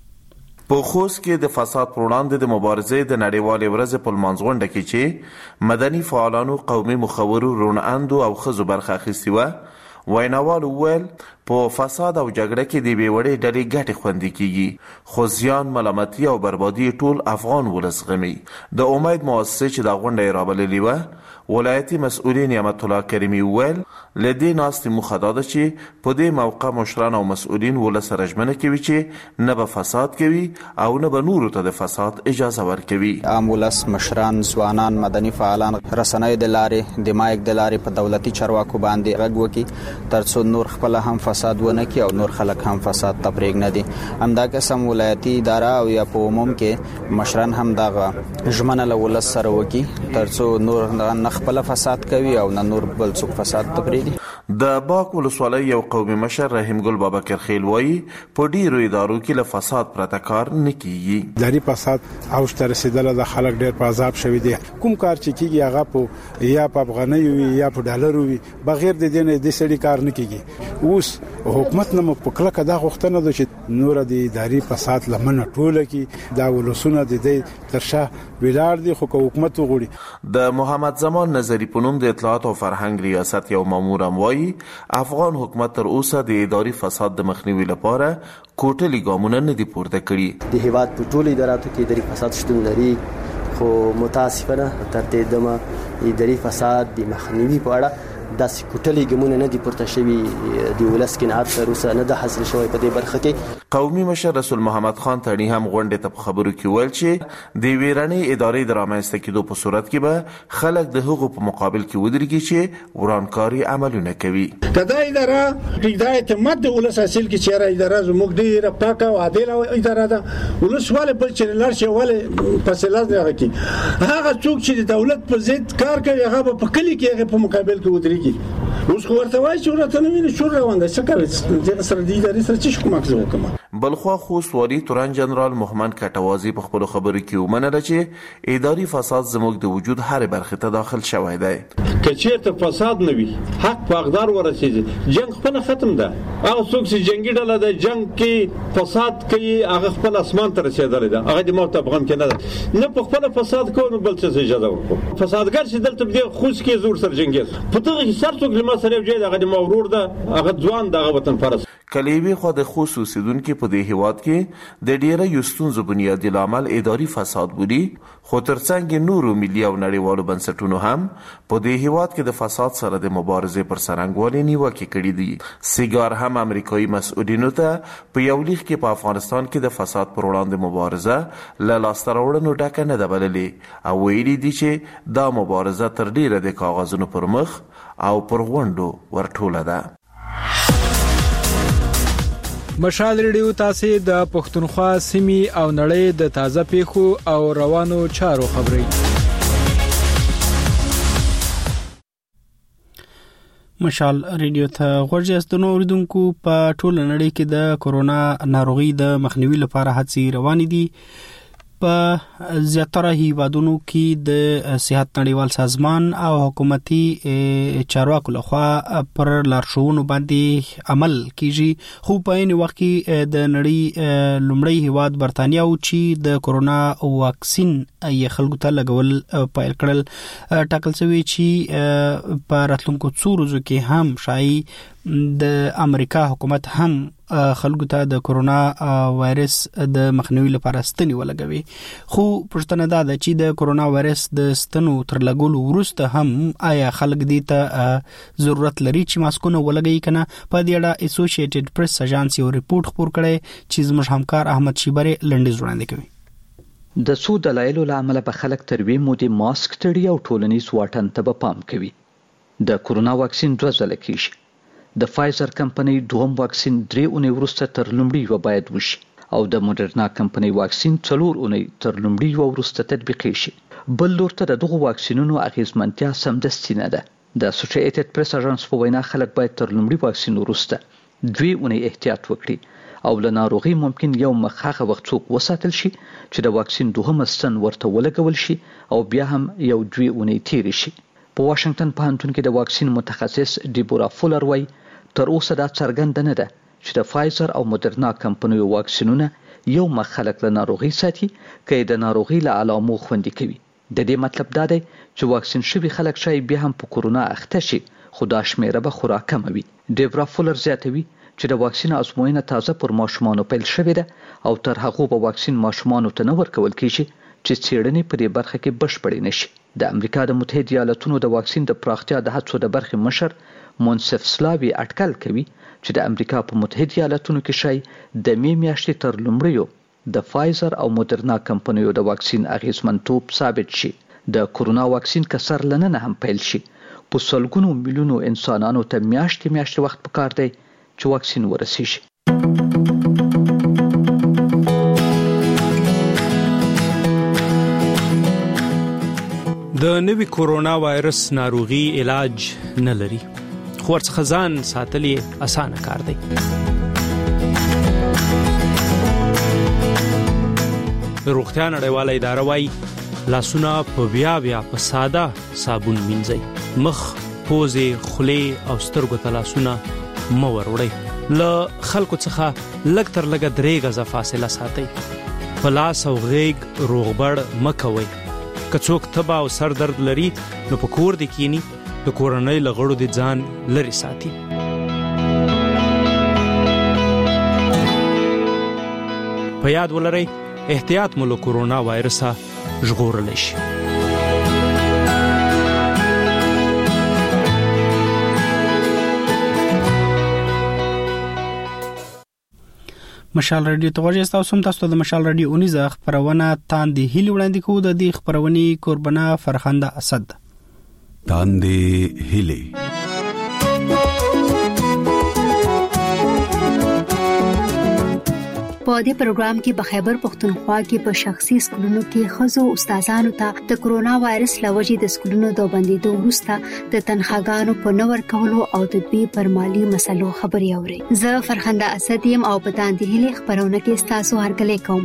په خوست کې د فساد پر وړاندې د مبارزې د نړیوالې ورځې په لمانځغونډه کې چې مدني فعالانو، قومي مخورو، روناندو او ښځو برخه اخیستې وه، ویناوالو وویل په فساد او جګړه کې د بیوړې ډلې ګټې خوندي کیږي، خو زیان، ملامتي او بربادي ټول افغان ولس غمي. د امید مؤسسې چې دا غونډه یې رابللې وه، ولایتي مسؤلین نعمت الله کریمي وویل لدې ناستې موخه دا ده چې په دې موقع مشران او مسؤلین ولس سره ژمنه کوي چې نه به فساد کوي او نه به نورو ته د فساد اجازه ورکوي. عام ولس، مشران، ځوانان، مدني فعالان رسنۍ د لارې د مایک د لارې په دولتي چارواکو باندې غږ وکړي ترڅو نور خپل هم فساد ونه کړي او نور خلک هم فساد ته پرېږدي. همدا قسم ولایتي اداره او یا په عموم کې مشران هم دغه ژمنه له ولس سره وکړي ترڅو نور نه خپل فساد کوي او نه نور بل څوک فساد ته پرېږدي. د باک ولسوالۍ یو قومي مشر رحیم ګل بابکر خیل وایي په ډیرو ادارو کې له فساد پرته کار نه کیږي. اداري فساد اوج ته رسیدل، د خلک ډیر په عذاب شوي دي. کوم کار چې کیږي هغه په یا په افغانۍ وي یا په ډالر وي، بغیر د دې نه د سړي کار نه کیږي. اوس حکومت نه په کلکه دا غوښتنه ده چې نور د اداري فساد لمنه ټوله کی دا ولسونه د دې ترشا ویلار دي. خو حکومت وغوړي. د محمد زمان نظری پونم د اطلاعات او فرهنګ ریاست یو مامور هم وایي افغان حکومت تر اوسه د اداري فساد د مخنیوي لپاره کوټلي ګامونه نه دي پورته کړي. د هیواد په ټولو اداراتو کې اداري فساد شتون لري، خو متاسفانه تر دې دمه اداري فساد د مخنیوي په اړه داسې کوټلي ګامونه نه دي پورته شوي. د ولس قناعت تر اوسه نه ده حاصل شوی په دې برخه کې. قومي مشر رسول محمد خان تڼي هم غونډې ته په خبرو کې ویل چې د ویرانې ادارې د رامنځته کېدو په صورت کې به خلک د هغو په مقابل کې ودرېږي چې ورانکاري عملونه کوي. کدا اداره د اعتماد د ولس حاصل کې چیرې اداره زموږ ډیره پاکه او عادله اداره ده. ولس والے بل چې لار شي والے فیصله نه کوي. هغه څوک چې د دولت په ضد کار کوي هغه په کلی کې هغه په مقابل کې ودرېږي. اوس خو ورته وایي چې ورته نه ویني شور روان ده. څه کوي د سره د ادارې سره چې کوم مخزه وکړه. بلخوا خوست والي تورن جنرال محمد کټوازی په خپل خبرو کې ومنل چې اداري فساد زموږ د وجود هر برخه ته داخل شوی دی. کچېرته فساد نه وي، حق په اقدار ورسېږي، جنگ خپل ختم ده. هغه څوک چې جنگي ډله د جنگ کې فساد کوي هغه خپل اسمان ته رسېدلی ده، هغه د موت په غم کې نه ده. نه په خپل فساد کوي نو بل څه اجازه ورکړو. فسادګر چې دلته په خوست کې زور سره جنگي په دغه سر څوک لمر سره یو ځای دغه د مورور ده، هغه ځوان دغه وطن پرست. کلیوي خو د خوست اوسیدونکو په دې هیواد کې د ډیره یستونزو بنیادی لامل اداري فساد بودی، خو ترڅنګ نورو ملي او نړیوالو بنسټونو هم په دې هیواد کې د فساد سره د مبارزې پر سرنګوالي نیوکه کړې دي. سیګار هم امریکایي مسؤلینو ته په یو لیک کې په افغانستان کې د فساد پر وړاندې مبارزه له لاسته راوړنو ډکه نه ده بللې او ویلي دي چې دا مبارزه تر ډیره د کاغذونو پر مخ او پر غونډو ورټوله ده. مشال ریډیو تاسو د پښتونخوا سیمې او نړۍ د تازه پیښو او روانو چارو خبري. مشال ریډیو ته غوړجاست نو اوریدونکو په ټول نړۍ کې د کورونا ناروغي د مخنیوي لپاره هڅې روانې دي. په زیاتره هیوادونو کې د صحت نړیوال سازمان او حکومتي چارواکو لخوا پر لارښوونو باندې عمل کیږي. خو په این وخت کې د نړۍ لومړی هیواد برتانیا او چې د کورونا واکسین یې خلکو ته لګول پیل کړل ټاکل شوی چې په راتلونکو څو ورځو کې هم شایي د امریکا حکومت هم خلکو ته د کورونا وایرس د مخنیوي لپاره ستنې ولګوي. خو پوښتنه دا ده چې د کورونا وایرس د ستنو تر لګولو وروسته هم آیا خلک دې ته ضرورت لري چې ماسکونه ولګوي کنه؟ په دې اړه اسوسییټډ پریس اژانس یو ریپورت خپور کړی چې زموږ همکار احمد شیبری لنډیز وړاندې کوي. د څو دلایلو لامل به خلک تر وی مودې ماسک تړي او ټولنیز واټن ته به پام کوي. د کورونا واکسین 2 ځله کیږي. د فایزر کمپنۍ دوم واکسین 3 اونۍ وروسته تر لومړي و باید وشي او د موډرنا کمپنۍ واکسین 4 اونۍ تر لومړي و وروسته تطبیق شي. بل لور ته دغه واکسینونو اغیزمنتیا سمدستي نه ده. د اسوسییټډ پریس اژانس په وینا خلک باید تر لومړي واکسین وروسته 2 اونۍ احتیاط وکړي او له ناروغي ممکن یو مخه وخت څوک وساتل شي چې د واکسین دوهم ستن ورته ولګول شي او بیا هم یو 2 اونۍ تیر شي. په واشنگټن پوهنتون کې د واکسین متخصص ډیبورا فولر وایي تر اوسه دا څرګنده نه ده چې د فایزر او موډرنا کمپنیو واکسینونه یو مخ خلک له ناروغي ساتي که د ناروغي له علامو خوندي کوي. د دې مطلب دا دی چې واکسین شوي خلک شاید بیا هم په کورونا اخته شي خو دا شمیره به خورا کمه وي. ډیبورا فولر زیاتوي چې د واکسین ازموینه تازه پر ماشومانو پیل شوې ده او تر هغه به واکسین ماشومانو ته نه ورکول کیږي چې څېړنې په دې برخه کې بشپړې نشي. د امریکا د متحده ایالاتونو د واکسین د پراختیا د هڅو د برخې مشر مونسف سلاوي اټکل کوي چې د امریکا په متحده ایالاتونو کې شای د می میاشتې تر لومړیو د فایزر او موډرنا کمپنیو د واکسین اغیزمنتوب ثابت شي. د کورونا واکسین کسر لننه هم پیل شي. په سلګونو میلیونو انسانانو ته میاشتې وخت پکار دی چې واکسین ورسیږي. د نوي کورونا وایرس ناروغي علاج نه لري خو ورڅخه ځان ساتل یې اسانه کار دی. د روغتیا نړیواله اداره وایي لاسونه په بیا په ساده صابون مینځئ. مخ، پوزې، خولې او سترګو ته لاسونه مه وروړئ. له خلکو څخه لږ تر لږه 3 غزه فاصله ساتئ. په لاس او غیږ روغبړ مه کوئ. که څوک تبه او سر درد لري نو په کور دې کینی د کورنۍ له غړو دې ځان لرې ساتي. په یاد ولرئ احتیاط مو له کورونا وایرسه ژغورلی شي. مشال رادیو ته ورجست او سم تاسو د مشال رادیو اونیزه خبرونه تاندې هیله وړاندې کوو. د دې خبرونې قربانه فرخنده اسد تاندې هیله. په دې پروګرام کې په خیبر پښتونخوا کې په شخصي سکولونو کې خزو استادانو ته د کورونا وایرس لوجې د سکولونو د بندیدو وروسته د تنخواګانو په نور کولو او د دوی پر مالی مسلو خبري اوري. زه فرخنده اسد یم او په تاندې هیله خبرونه کې تاسو هرکلی کوم.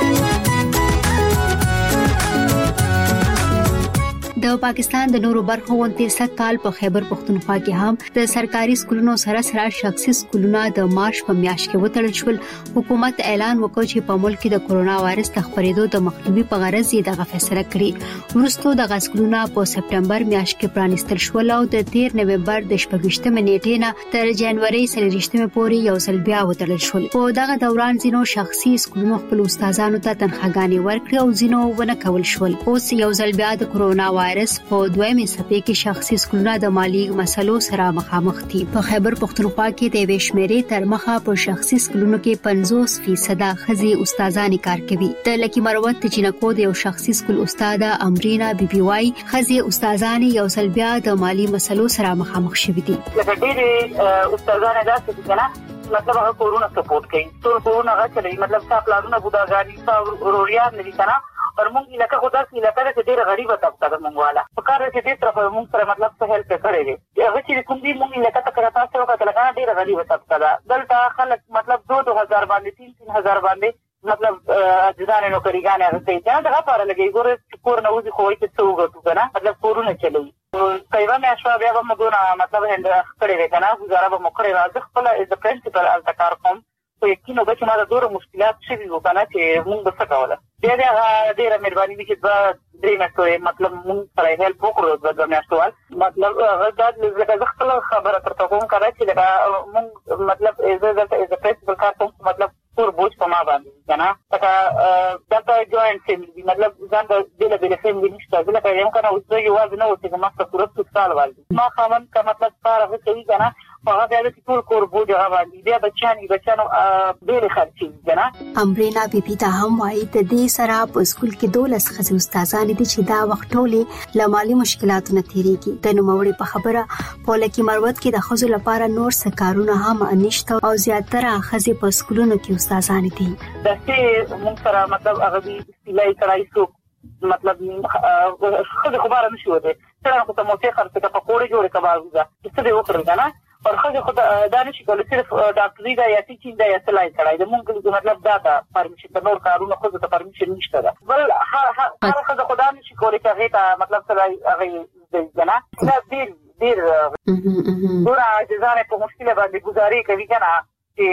د پاکستان د نورو برخو غونډې سکهال په خیبر پښتونخوا کې هم د سرکاري سکولونو سره شخصي سکولونه د مارچ په میاشت کې وتړل شول. حکومت اعلان وکړ چې په ملک کې د کورونا وایرس د خپرېدو د مخنیوي په غرض یې دغه فیصله کړې. وروسته د سکولونه په سپټمبر میاشت کې پرانیستل شول او د 13 نومبر د 28 نیټې نه تر جنوري 23 پورې یو ځل بیا وتړل شول. په دغه دوران ځینو شخصي سکولونو خپل استادانو ته تنخواګانې ورکړې او ځینو ونه کول شول. اوس یو ځل بیا د کورونا وایرس په دویمه څپې کې شخصي سکولونه د مالی مسلو سره مخامخ دي. په خیبر پښتونخوا کې د ویشمېرې تر مخه په شخصي سکولونو کې 50% خزي استادان کار کوي. د لکی مروت چینکو د یو شخصي سکول استاد امرینا بي بي واي خزي استادان یو ځل بیا د مالی مسلو سره مخامخ شوي دي. لکه ډېر استادان داسې دي کنه مطلب هغه کورونا سپورټ کوي. ټول کورونا غچلې مطلب تاسو پلانونه بوداګانی تاسو روريان نه دي کنه پر مونږ لکه خدا سي لکه چې ډېر غریب طبقه ده مونږ والا په کار کې دې طرف مونږ سره مطلب څه هیلپ کړی دی هغه چې کوم دي مونږ لکه تکړه تاسو وکړه لکه ډېر غریب طبقه ده دلته خلک مطلب 2000 باندې 3000 باندې مطلب ځان نو کریګان هغه ته دا لپاره لګي ګوره کور نه وځي خو هیڅ څه وګورو کنه مطلب کورونه چلی کایوا مې اشوا بیا به موږ مطلب هند کړی دی کنه گزاره به مخړې راځي خپل از پرنسپل التکار کوم خو یقینو به چې ما د ډېر مشکلات شوي وو کنه چې موږ به څه کوله بیا ډېره مهرباني وکړي چې درې میاشتې مطلب موږ سره هیلپ وکړو د میاشتوال مطلب دا لکه زه خپله خبره درته کوم کنه چې لکه موږ مطلب زه دلته از پرنسپل کار کوم مطلب ټول بوج په ما باندې کنه لکه دلته جوائنټ فیملی مطلب ځان د بېلابېلې فیملی نشته زه لکه یم کنه اوس زه یوازې نه اوسېږم ما څه پوره 2 سال والدي ما خاوند که مطلب کار هغه کوي کنه هغه بیا د ټول کور بوج هغه باندې بیا بچیانو ډېرې خرچې کنه امبرینا بیبي ته هم وایي د دې سره په سکول کې 12 ښځې استادانې دي چې دا وخت ټولې له مالي مشکلاتو نه تېرېږي د نوموړې په خبره په لکي مروت کې د ښځو لپاره نور څه کارونه هم نشته او زیاتره ښځې په سکولونو کې استادانې دي داسې موږ سره مطلب هغه دي سلای کړای څوک مطلب خځې خو باره نشي وتی څنګه خو ته موسیقي خرڅ که پکوړې جوړې که بازوزه څه دې وکړل که نه اور خځې خو دا نشي کولی صرف ډاکټري ده یا ټیچینګ ده یا سلای کړای ده مونږ مطلب دا ده پرمیشن د نور کارونه ښځو ته پرمیشن نشته ده بل هر ښځه خو دا نشي کولی چې هغې ته مطلب سلای هغې زده که نه دا ډېر دومره عاجزانې په مشکله باندې ګزارې کوي که نه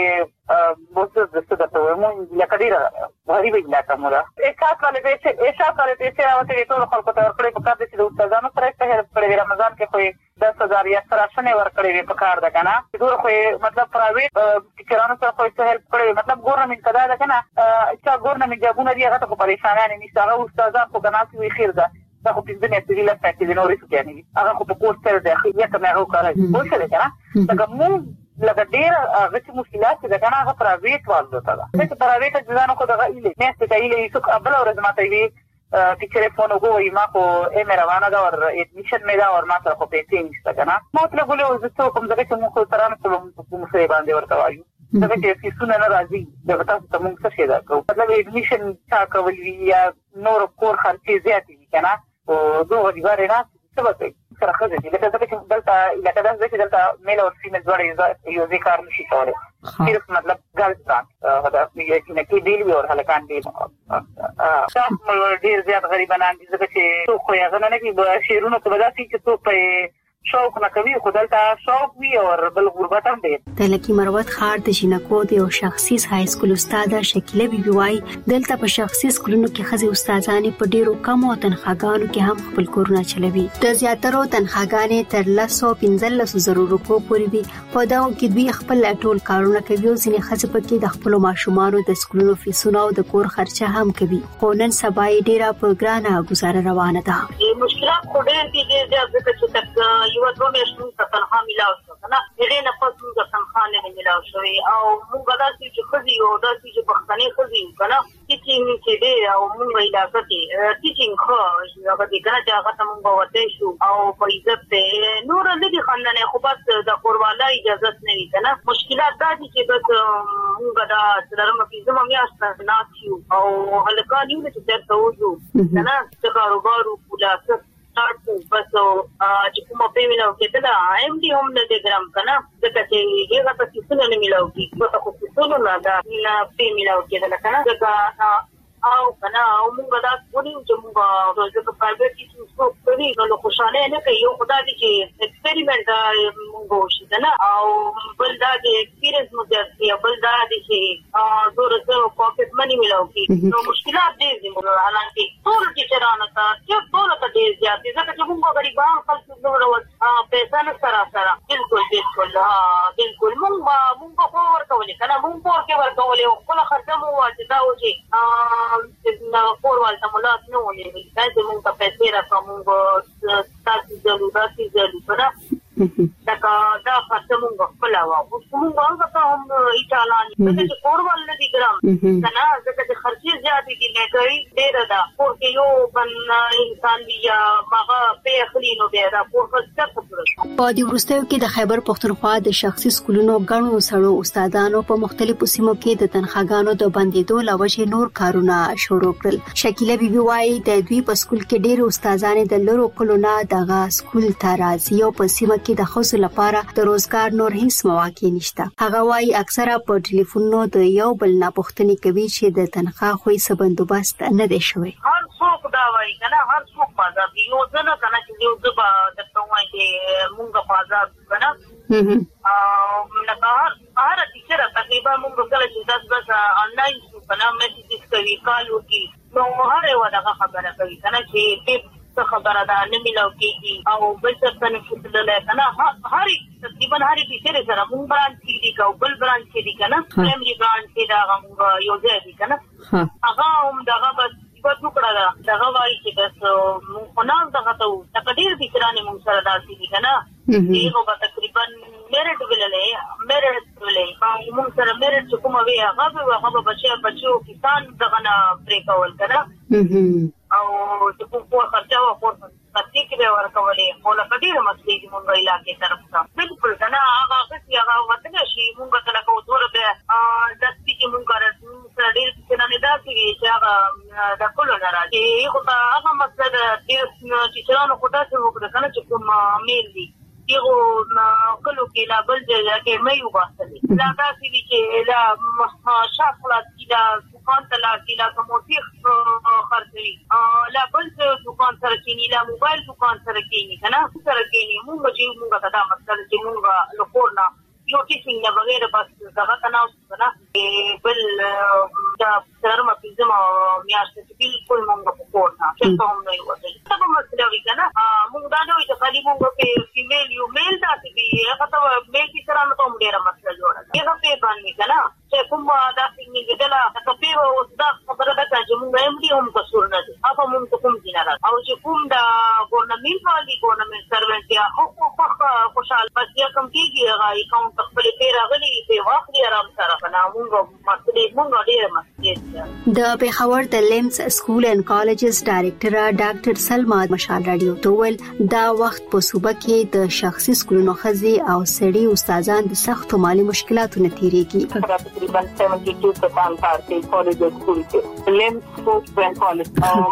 چې بوسه د څه درته وایم مونږ لکه ډېره غریبه علاقه مو ده احساس والے پیسې راوتلې ټولو خلکو ته ورکړې په کار ده چې د استادانو سره یې څه هیلپ کړې وي رمضان کې خو یې 10,000 یا سراشنې ورکړې وي په کار ده که نه ټول خو یې مطلب پرایویټ ټیچرانو سره خو یې څه هیلپ کړې وي مطلب ګورنمنټ که دا ده که نه چا ګورنمنټ جابونه دي هغه ته خو پریشانیانې نشته هغه استادان خو که ناست وي خیر ده دا خو 15 میاشتې 10 میاشتې نورې څوکیانې وي هغه خو په کورس سره دی یکه مې هغه وکړی پوه شوې که نه لکه مونږ لکه ډېر هغه چې مشکلات چې ده که نه هغه پرایویټ والو ته ده ځکه پرایویټ اجزانو خو دغه ایلې میاشتې ته ایلې څوک بله ورځ ما ته وي ټیچرې فون وګوي ما خو مې روانه ده اور ایډمیشن مې ده اور ما سره خو پیسې نشته که نه ما ورته ویلې وو زه څه وکړم ځکه چې مونږ خو سره نه کوو په موسیقۍ باندې ورته وایو ځکه چې فیسونه نه راځي دغه تاسو ته مونږ څه شی ده کوو مطلب ایډمیشن چا کول وي یا نور کور خرچې زیاتې وي که نه خو دوه غریبانې ناستې دي څه به کوي سره ښځې دي لکه ځکه چې دلته لکه داسې ده چې دلته میل او فیمیل دواړه یو ځای کار نشي کولی صرف مطلب ګرلز برانچ جنکي بیل وي او هلکان بیل دا ډېر زیات غریبانان دي ځکه چې څوک خو یې هغه نه کوي شعرونو کې به داسې وي چې څوک په شوق نه کوي خو دلته شوق وي او بل غربت هم دی د لکي مروت ښار د جینکو د یو شخصي های سکول استاده شکیله بیبي وایي دلته په شخصي سکولونو کې ښځې استادانې په ډېرو کمو تنخواګانو کې هم خپل کورونه چلوي د زیاترو تنخواګانې تر 115,000 روپو پورې وي په دغو کې دوی خپل ټول کارونه کوي او ځینې ښځې پکې د خپلو ماشومانو د سکولونو فیسونه او د کور خرچه هم کوي خو نن سبا یې ډېره په ګرانه ګزاره روانه ده مشکلات خو ډېر دي ډېر ځکه چې یو دوه میاشتې ته تنخوا میلاو شو که نه هغې نه پس موږ تنخوا نه وي میلاو شوې او موږ داسې چې ښځې یو داسې چې پښتنې ښځې یو که نه ټیچینګ چې دی او موږ علاقه کې ټیچینګ ښه هغه دی که نه چې هغه ته موږ وتی شو او په عزت دی نور نه دي خندنې خو بس د کوروالا اجازت نه وي که نه مشکلات دا دي چې بس موږ دا څلرمه پنځمه میاشت ناست یو او هلکان یو نه چې سیر ته وځو که نه څه کاروبار وکړو لا بس چې کومه پې ملاو کېدله ایم ډي هم نه دی ګرم که نه ځکه چې هغه ته فیسونه نه میلاو کېږي ځکه خو فیسونو نه دا پې میلاو کېدله که نه ځکه او که نه او موږ دا ونیو چې موږ ځکه پرایویټ ټیچینګ څوک کوي نو خوشحالۍ نه کوي یو خو دا دی چې ایکسپریمنټ موږ وشي که نه او بل دا دی ایکسپیرینس مو زیات کړي او بل دا دی چې زور څه پاکټ مني میلاو کېږي نو مشکلات ډېر دي حالانکې ټولو ټیچرانو ته ټولو ته ډېر زیات دي ځکه چې موږ غریبان خلک ډول پیسه نه سره بالکل بالکل موږ خو ورکولې که نه موږ په ورکې ورکولې او خپله خرچه مو وه چې دا و چې کور والته مو لاس نه ونیوي دا چې موږ ته پیسې راکړه موږ تاسې ځلو داسې ځلو که نه لکه دا خرچه موږ خپله وه اوس موږ هغه هم ایټالان چې کورول نه دي ګرام کنه ځکه چې خرچي زیاتې دي نه کوي ډېر ده کور کې یو بل انسان دی یا ماغه په خلینو بیا دا کور څه خبره په دې وروستیو کې د خیبر پښتونخوا د شخصي سکولونو غنو سړو استادانو په مختلفو سیمو کې د تنخواګانو د بندیدو لوجه نور کارونه شروع کړل. شکیله بیبي وايي د دوی په سکول کې ډېر استادان د لورو کلونه دغه سکول ته راځي او په سیمه کې د خصوصي لپاره د روزګار نور هیڅ مواقع نشته. هغه وايي اکثره په ټلیفونونو د یو بل نه پوښتنه کوي چې د تنخوا خوې څه بندوبست نه دی شوی. هر څوک دا وايي کنه هر څوک پازا یو ځنه کنه چې یو ځبا د توای چې مونږه پازا کنه هر ټیچر تقریبا مونږ کله چې 10 آنلاین کنه میسیجز کوي کال وکي نو هر یو دغه خبره کوي کنه چې څه خبره ده نه ملو کېږي او بل څه نه کېدل کنه هر تقریبا هر ټیچر سره مونږ برانچ کې او بل برانچ کې کنه پرایمري برانچ کې دا موږ یو ځای دي کنه هغه هم دغه بس په ټوکړه دا دغه وايي چې بس مونږ نه دغه ته تقدیر دي چې رانه مونږ سره داسې دي کنه دیغه به تقریبا میرټ ویلې مونږ سره میرټ کومه وی هغه بچو کسان دغه نه پریکول کنه او چې په خرچه او په خرچي کې به ورکولې مولا کډیره مسلې چې مونږه علاقې طرف ته بالکل کنه هغه څه وته شي مونږ کله کو ټول به د سپیکي مونږ راځو ډېر څه نه دا چې هغه د کولو نه راځي هغه مسله د ټیچرانو کوټه څخه وکړه کنه چې کوم میل دي یو کلو کې لا بل ځای کې مې وباسلې لا تاسو دي چې لا شاخلات کې لا دکان ته لا کې لا کوموتي خرڅوي لا بل دکان سره کې لا موبایل دکان سره کې کنه سره کې مونږ چې مونږ ته دا مسله چې مونږ لکورنا یو ټیچینګ نه بغیر بس دغه تناو نه بل دا سره مې زما میاشت چې بالکل مونږ په کورنا چې کوم نه یو څه په مسله وی کنه مونږ دا نو چې خالي مونږ په فیمیل یو میل تاسو دی هغه ته میل کی سره نو ته ډیره مسله جوړه هغه په باندې کنه چې کوم دا څنګه دلا ته په اوس دا خبره ده چې مونږ هم دي هم قصور نه دي هغه مونږ کوم دي نه او چې کوم دا ګورنمنت والی ګورنمنت سروانت یا حقوق خوشحال بس یا کوم کیږي هغه اکاونټ خپل پیر غلي په واخلي آرام سره کنه مونږ مونږ ډیره مسله د پیښور د لیمز سکول اینڈ کالجز ډایریکټر ډاکټر سلما مشال رادیو تول دا وخت په صوبه کې د شخصي سکولونو خزي او سړي استادان د سختو مالي مشکلاتو نتیریږي تقریبا 72% کارته کالج سکول کې لیمز سکول اینڈ کالج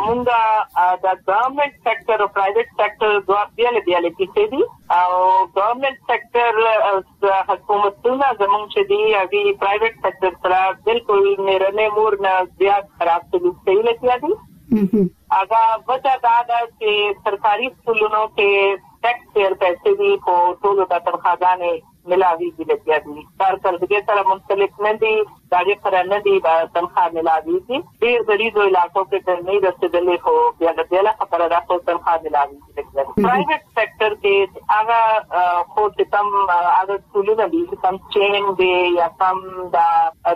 مونږه د ګورنمنت سېکټر او پرایویټ سېکټر دوه بیل کې دي او ګورنمنت سېکټر حکومتونه زموږ چې دی هغه پرایویټ سېکټر سره بالکل نه مور نه زیات خراب سلوک کوي لکه دي هغه وجه دا ده چې سرکاري سکولونو کې ټیکس پیر پیسې دي په ټولو د تنخواګانې ملاوي دي لکه دي کارکړدګي سره منسلک نه دي داږي سره نه دي د تنخوا ملاوي دي ډېر غریبو علاقو کې نه رسیدلې خو بیا د بل خبره ده چې تنخوا ملاوي دي لکه پرایویټ سېکټر کې هغه خو چې تم هغه سکولونه دي چې تم چین دي یا تم دا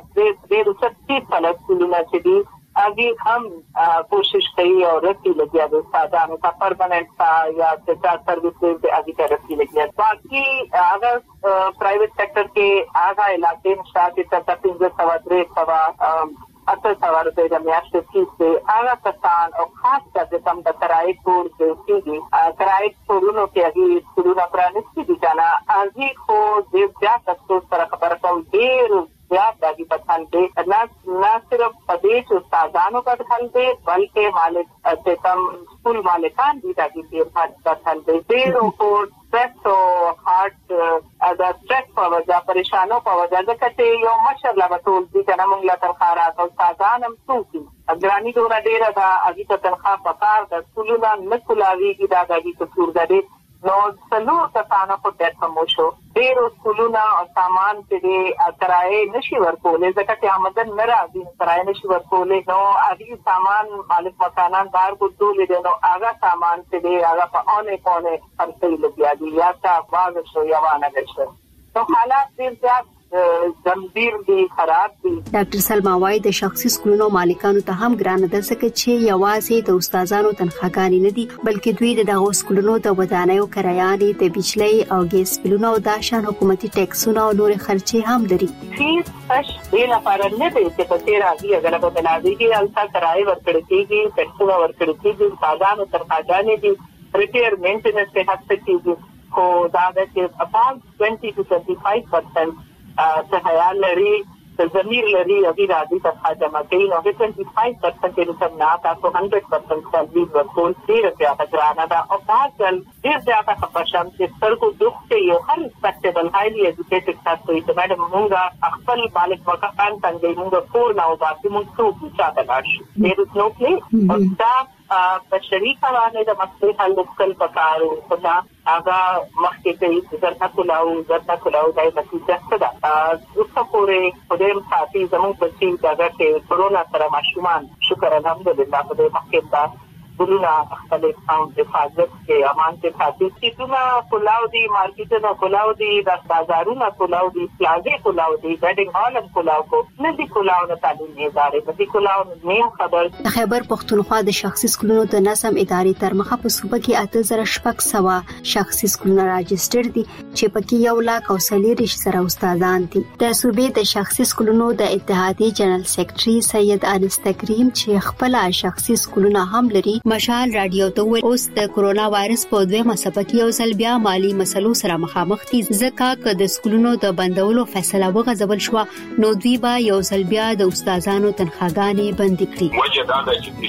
د سختي په سکولونه چې دي اګه هم کوشش کوي او رسي لګیا د ساتانو کا پرمننٹ تا یا سرکار سروسز د اګه طرفي لګیا باقي هغه پرایویټ سېکټر کې هغه علاقې مشاهده تر 15 سوا اصل سوال د میاشتې کې هغه کسان او خاص کر کوم د کرایې کور کې کرایې کورونو کې هغه کورونه پرانیستي دي کنه هغه خو د زیات تاسو سره خبره کوي ډیر زیات دادی پتھان دے نہ صرف پدیش استادانوں کا پتھان دے بلکہ مالک سے کم اسکول مالکان بھی دادی پتھان دے دیروں کو سٹریس او هارت دا سټریس په وجه پریشانو په وجه ځکه یو مشر لا ټول دي کنه موږ لا تنخواه او استادان هم څوک ګرانی دورا ډیره دا اږي ته تنخواه پکار د سکولونو نه کولاویږي دا دغه څور ده نو څلور کسانو په ټاکم شو ډېر سکولونه او سامان چې کرایې نشي ورکولې ځکه چې آمدن نه راځي کرایې نشي ورکولې نو هغه سامان مالک مکانان بار ګټولې دي نو هغه سامان چې هغه په اونې پونه خرڅې لګیا دي یا تا باغ شو یا وانه شو نو حالات ډېر زیات ګمبیر دي، خراب دي. ډاکټر سلما وايي د شخصي سکولونو مالکانو ته هم ګران ده ځکه چې یوازې د استادانو تنخواګانې نه دي بلکې دوی د دغو سکولونو د ودانیو کرایانې، د بجلی او ګیس بلونو او د شان حکومتي ټیکسونو او نور خرچې هم لري. فیس پښ دې لپاره نه دی چې په تیر راځي اگر په بنادي کې التا کرای ورکړي کېږي، ټیکسونه ورکړي کېږي، استادانو تنخواګانې دي، ریپیر مینټیننس ته هڅه کېږي خو دا د چې about 20 to 25% ته خیال لري، ضمیر لري او راځي ته جمع کوي نو 25% د سم نه تاسو 100% سلبي ورکول ډیر زیاته ګرانه ده او تاسو ډیر زیاته خپشم چې سترګو دوخته یو هر ریسپیکټیبل هایلی ایجوکیټډ تاسو یې مېډم مونږه خپل بالغ وکړان څنګه موږ کور نه او باسي موږ څو چاته لاړ دیر از نو پلیس او دا په شریکه باندې د مسلې حل وکړل پکارو خدا هغه مخکې ته زرتا کولاو دای نتیجه څه ده اوس پورې په دې ساتي زموږ بچي دا چې کرونا سره ماشومان شکر الحمدلله په دې مخکې دا ګلونه خپل حفاظت کې امان کې ساتي چې دوه کولاو دي مارکیټونه کولاو دي د بازارونو کولاو دي پلازې کولاو دي بیډینګ هال کولاو کو نه دي کولاو نه تعلیم ادارې د کولاو نیم خبر خیبر پختونخوا د شخصي سکولونو د نظم ادارې تر مخه په صوبه کې 8600 شخصي سکولونه راجستر دي چې پکې 1,40,000 سره استادان دي. د صوبې د شخصي سکولونو د اتحادیې جنرال سیکریټري سید انس تکریم چې خپل شخصي سکولونه هم لري مشال رادیو ته ویل اوس د کرونا وایرس په دوه مسبقي او ځل بیا مالی مسلو سره مخامخ دي ځکه چې د سکولونو د بندولو فیصله وغځول شو نو دوی به یو ځل بیا د استادانو تنخواګانې بند کړي. وجه دا ده چې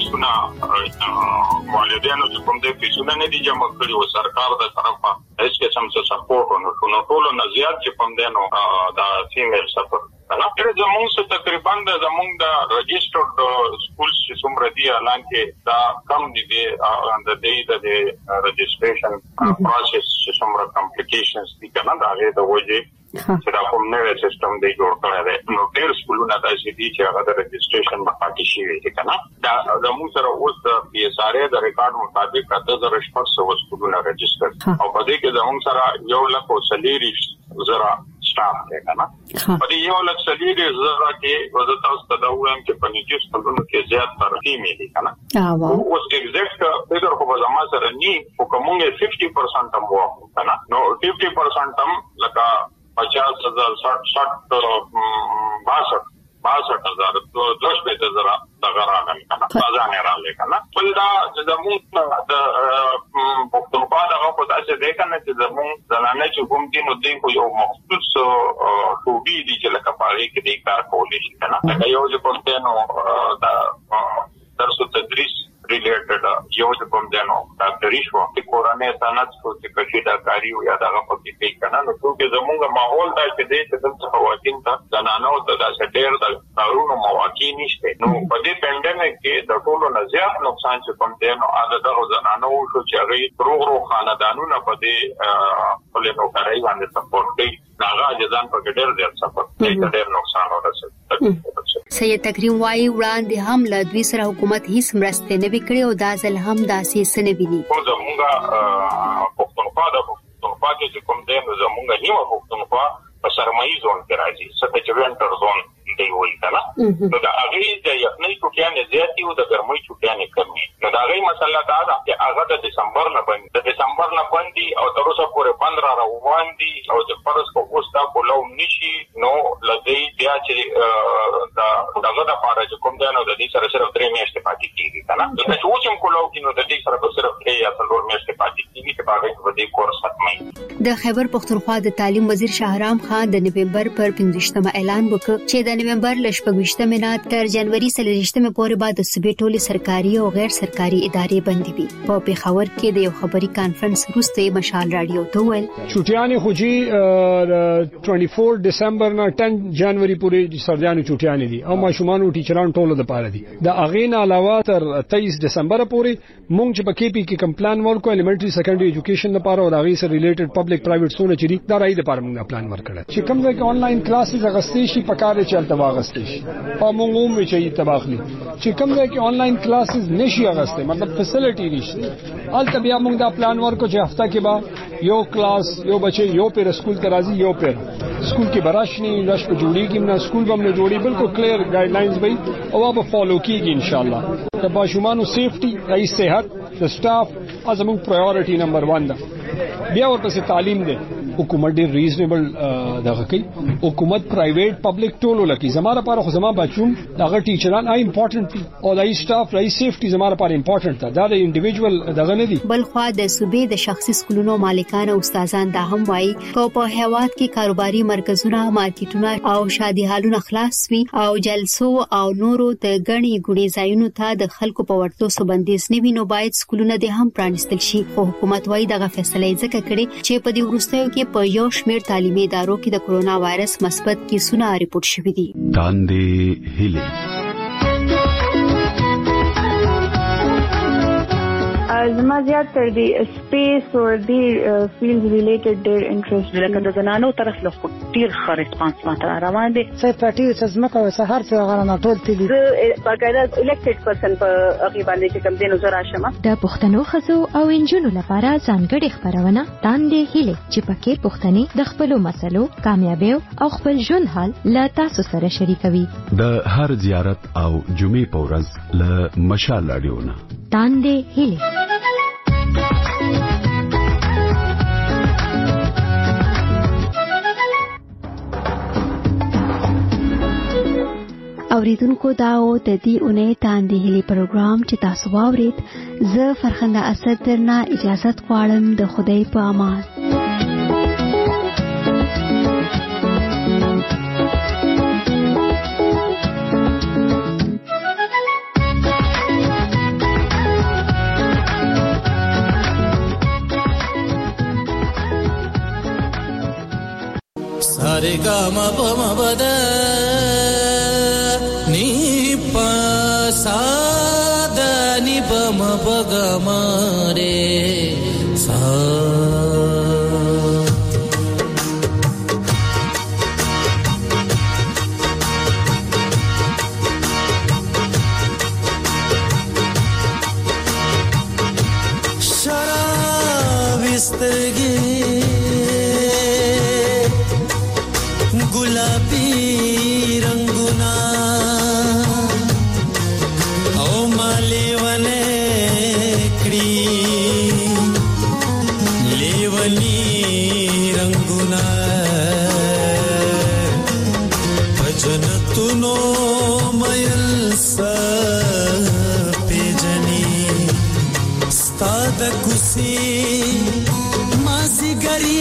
فیسونه والدینو چې کوم دي فیسونه نه دي جمع کړي او سرکار د طرفه هیڅ قسم څه سپورټ نه ټول نه زیات چې کوم دي نو دا فیمیل سپورټ نه زموږ تقریبا زموږ د رجسټرډ سکولز چې څومره دي اعلان کې دا کم دي د دې د رجسټریشن پروسس چې څومره کمپلیکیشنز دي کنه دا غي د وجه چې دا کوم نوې سیستم دی جوړ کړی دی نو ډېر سکولونه داسې دي چې هغه د رجسټریشن په پاتې شي دي کنه دا زموږ سره اوس د پی اس ار ای د ریکارډ مطابق 1800 سکولونه رجسټر او په دې کې زموږ سره 1,40,000 سټاف دی کنه په دې 1,40,000 کې وزت اوس ته وایم چې په نږدې سکولونو کې زیات فرقي ملي کنه اوس ایگزیکټ فګر خو زما سره ني او کومه 50% هم وو کنه نو 50% هم لکه 50,000 60 62,000 2,000 دغه راغلی کنه ځان یې راغلی کنه بل دا زموږ د پښتونخوا دغه په داسې دی کنه چې زموږ زنانه چې کوم دي نو دوی خو یو مخصوص خوبي دي چې لکه پاره کې دی کار کولی شي کنه لکه یو چې کوم دی نو دا درس او تدریس ریلیټډ یو چې کوم دی نو ډاکټري شو چې کورانه صنعت خو چې کشي دا کاری او یا دغه په کې کوي کنه نو چې زموږ ماحول دا چې دی چې د خواتین ته زنانو ته دا ډېر د کارونو مواقع نشته نو په دې پاندمیک کې د ټولو نه زیات نقصان چې کوم دی نو هغه د زنانو شو چې هغه خاندانونو په دې خپل نو کاري باندې سپورټ کوي هغه ځان په ډېر زیات سپورټ کوي ډېر نقصان ورسېږي. سید تکریم وايي وړاندې هم له دوی سره حکومت هیڅ مرسته نه وکړي او دا ځل هم داسې څه نه ویني. زموږ پښتونخوا کې کوم دی نو زموږ نیمه پښتونخوا په سرمایي زون کې راځي څه چې وینټر زون دی وایي کنه نو دا هغه د یخنۍ چټیانې زیاتې او د ګرمۍ چټیانې کمې نو دا غي مسله دا ده چې هغه د دسمبر نه باندې او تر اوسه پورې 15 روان دي او د فرض کو اوس دا کولو نشي نو لدی بیا چې دغه د پاره چې کوم دی نو د دې سره صرف 3 میاشتې پاتې کیږي کنه چې اوسم کولو کې نو د دې سره صرف 3 یا 4 میاشتې پاتې کیږي چې باغې په دې کورس ختمي. د خیبر پختونخوا د تعلیم وزیر شاهرام خان د نومبر پر 15مه اعلان وکړ چې د نومبر ل 28مه نه تر جنوري 30مه پورې بعد د صوبې ټولې سرکاري او غیر سرکاري ادارې بندي وي. په پیښور کې د یو خبري کانفرنس وروسته مشال رادیو ته ویل چټیانې خو جی 24 دسمبر نه 10 جنوري پورې سرجانو چټیانې دي او ماشومان او ټیچران ټول د پاره دي. د اغې نه علاوه تر 23 دسمبر پورې مونږ چې په کې پی کې کمپلان ورکو الیمنټري سیکنډري ایجوکیشن لپاره او اغې سره ریلیټډ پبلک پبلک پرایویټ سونه چې دا راي د پاره موږ پلان ورکړل چې کوم ځای کې آنلاین کلاسز اغستې شي پکاره چلته واغستې شي او موږ هم چې تباخلي چې کوم ځای کې آنلاین کلاسز نشي اغستې مطلب فیسیلیټي نشته البته بیا موږ دا پلان ورکو چې هفته کې با یو کلاس یو بچي یو پیر سکول ته راځي یو پیر سکول کې براشني رش په جوړیږي نه سکول هم نه جوړي بالکل کلیر ګایډلاینز وي او به فالو کیږي ان شاء الله د ماشومانو سیفټي رئیس صحت د سټاف ازمو پرایورټي نمبر 1 ده بیا ورپسې تعلیم ده حکومت ډیر ریزنیبل دغه کوي حکومت پرایویټ پبلک ټولو لکه زماره لپاره خو زمما بچوم دغه ټیچران امپورټنت او دای سټاف رئیس سیفټي زماره لپاره امپورټنت ده دا د انډیویډوال دغه نه دي بل خو د صوبې د شخصي سکولونو مالکان او استادان دا هم وایي کو په هیواد کې کاروباري مرکزونه مارکیټونه او شادي هالونه خلاص وي او جلسو او نورو د غني ګړي ځایونو ته د خلکو په ورتلو سبندیز نه وینو باید سکولونه د هم پرانستل شي خو حکومت وایي دغه فیصله ځکه کړي چې په دې وروستیو کې په یو شمېر تعلیمي ادارو کې د کورونا وایرس مثبت کیسونه ریپورت شوي دي تاندې هیله زما زیات تر دی سپیس او دی فیلډ ریلیټډ ډیر انټرست لکه د زنانو طرف له ډیر ښه ریسپانس ماته روان دي څه پټي څه زمکه وسه هر څه غره ټول تللی باقاعده الیکټډ پرسن په هغه باندې چې کوم دینو زرا شمه د پښتنو خزو او انجونو لپاره ځانګړي خبرونه تاندې هیله چې پکې پښتني د خپل مسلو کامیابی او خپل ژوند حال لا تاسو سره شریکوي د هر زیارت او جمعې په ورځ له مشال اړیونه تاندې هیله اوریدونکو داو د دې اونۍ تاندې هلي پروګرام چې تاسو واورید زه فرخنده اسد درنه اجازه غواړم د خدای په امان सारे गामा पमा बदा नी पा सा दा नी पमा पगा मारे सा शराब इस्तरगे गुलाबी रंगुना ओ मालेवने कड़ी लेवनी रंगुना भजन तुनो मयल सा पेजनी स्ताद कुसी मासी गरी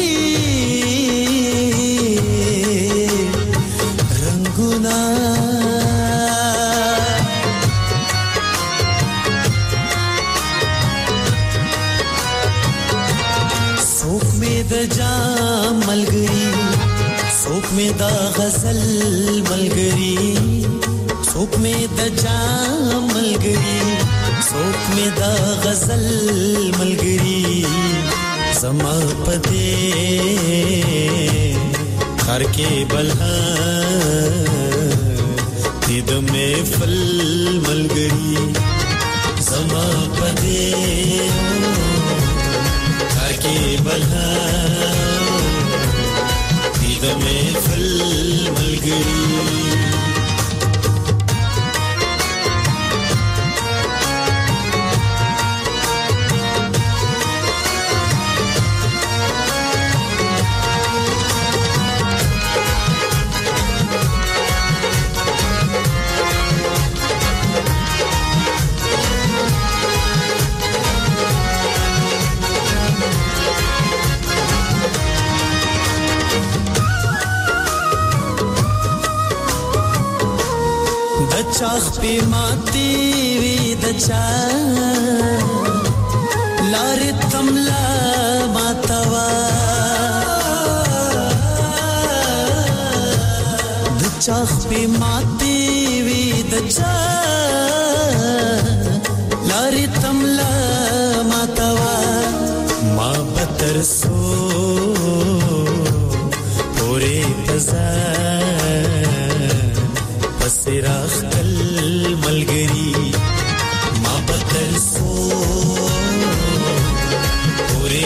सोक में दा गजल मलगरी सोक में द जाम मलगरी सोक में दा गजल मलगरी समा पदे कर के बल्हा तिद में फल मलगरी समा पदे कर के बल्हा में फल मलगरी चाख पे माती वी दचा लारे तमला मातवा चाख पे माती वी दचा लारे तमला मातवा माँ बतर सो بزان پسراخ کل ملګری ما بتر سو پورې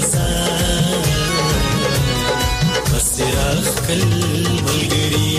بزان پسراخ کل ملګری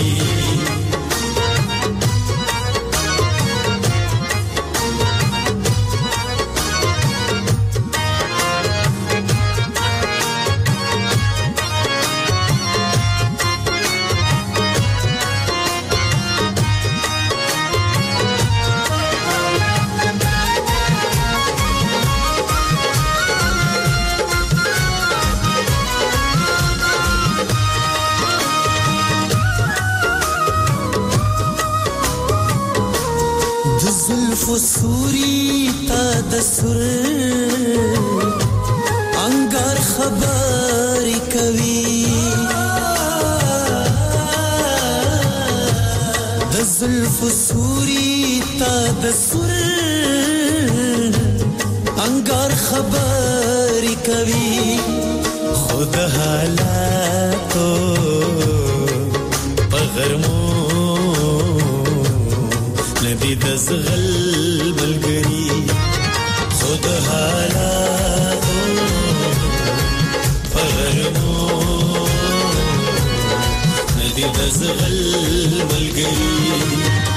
فسوري تا دسر انګار خبر کوي د زلف سوري تا دسر انګار خبر کوي خود حالاتو پغرمو ندی دزغل ملګری خود حالاتو پغرمو ندی دزغل ملګری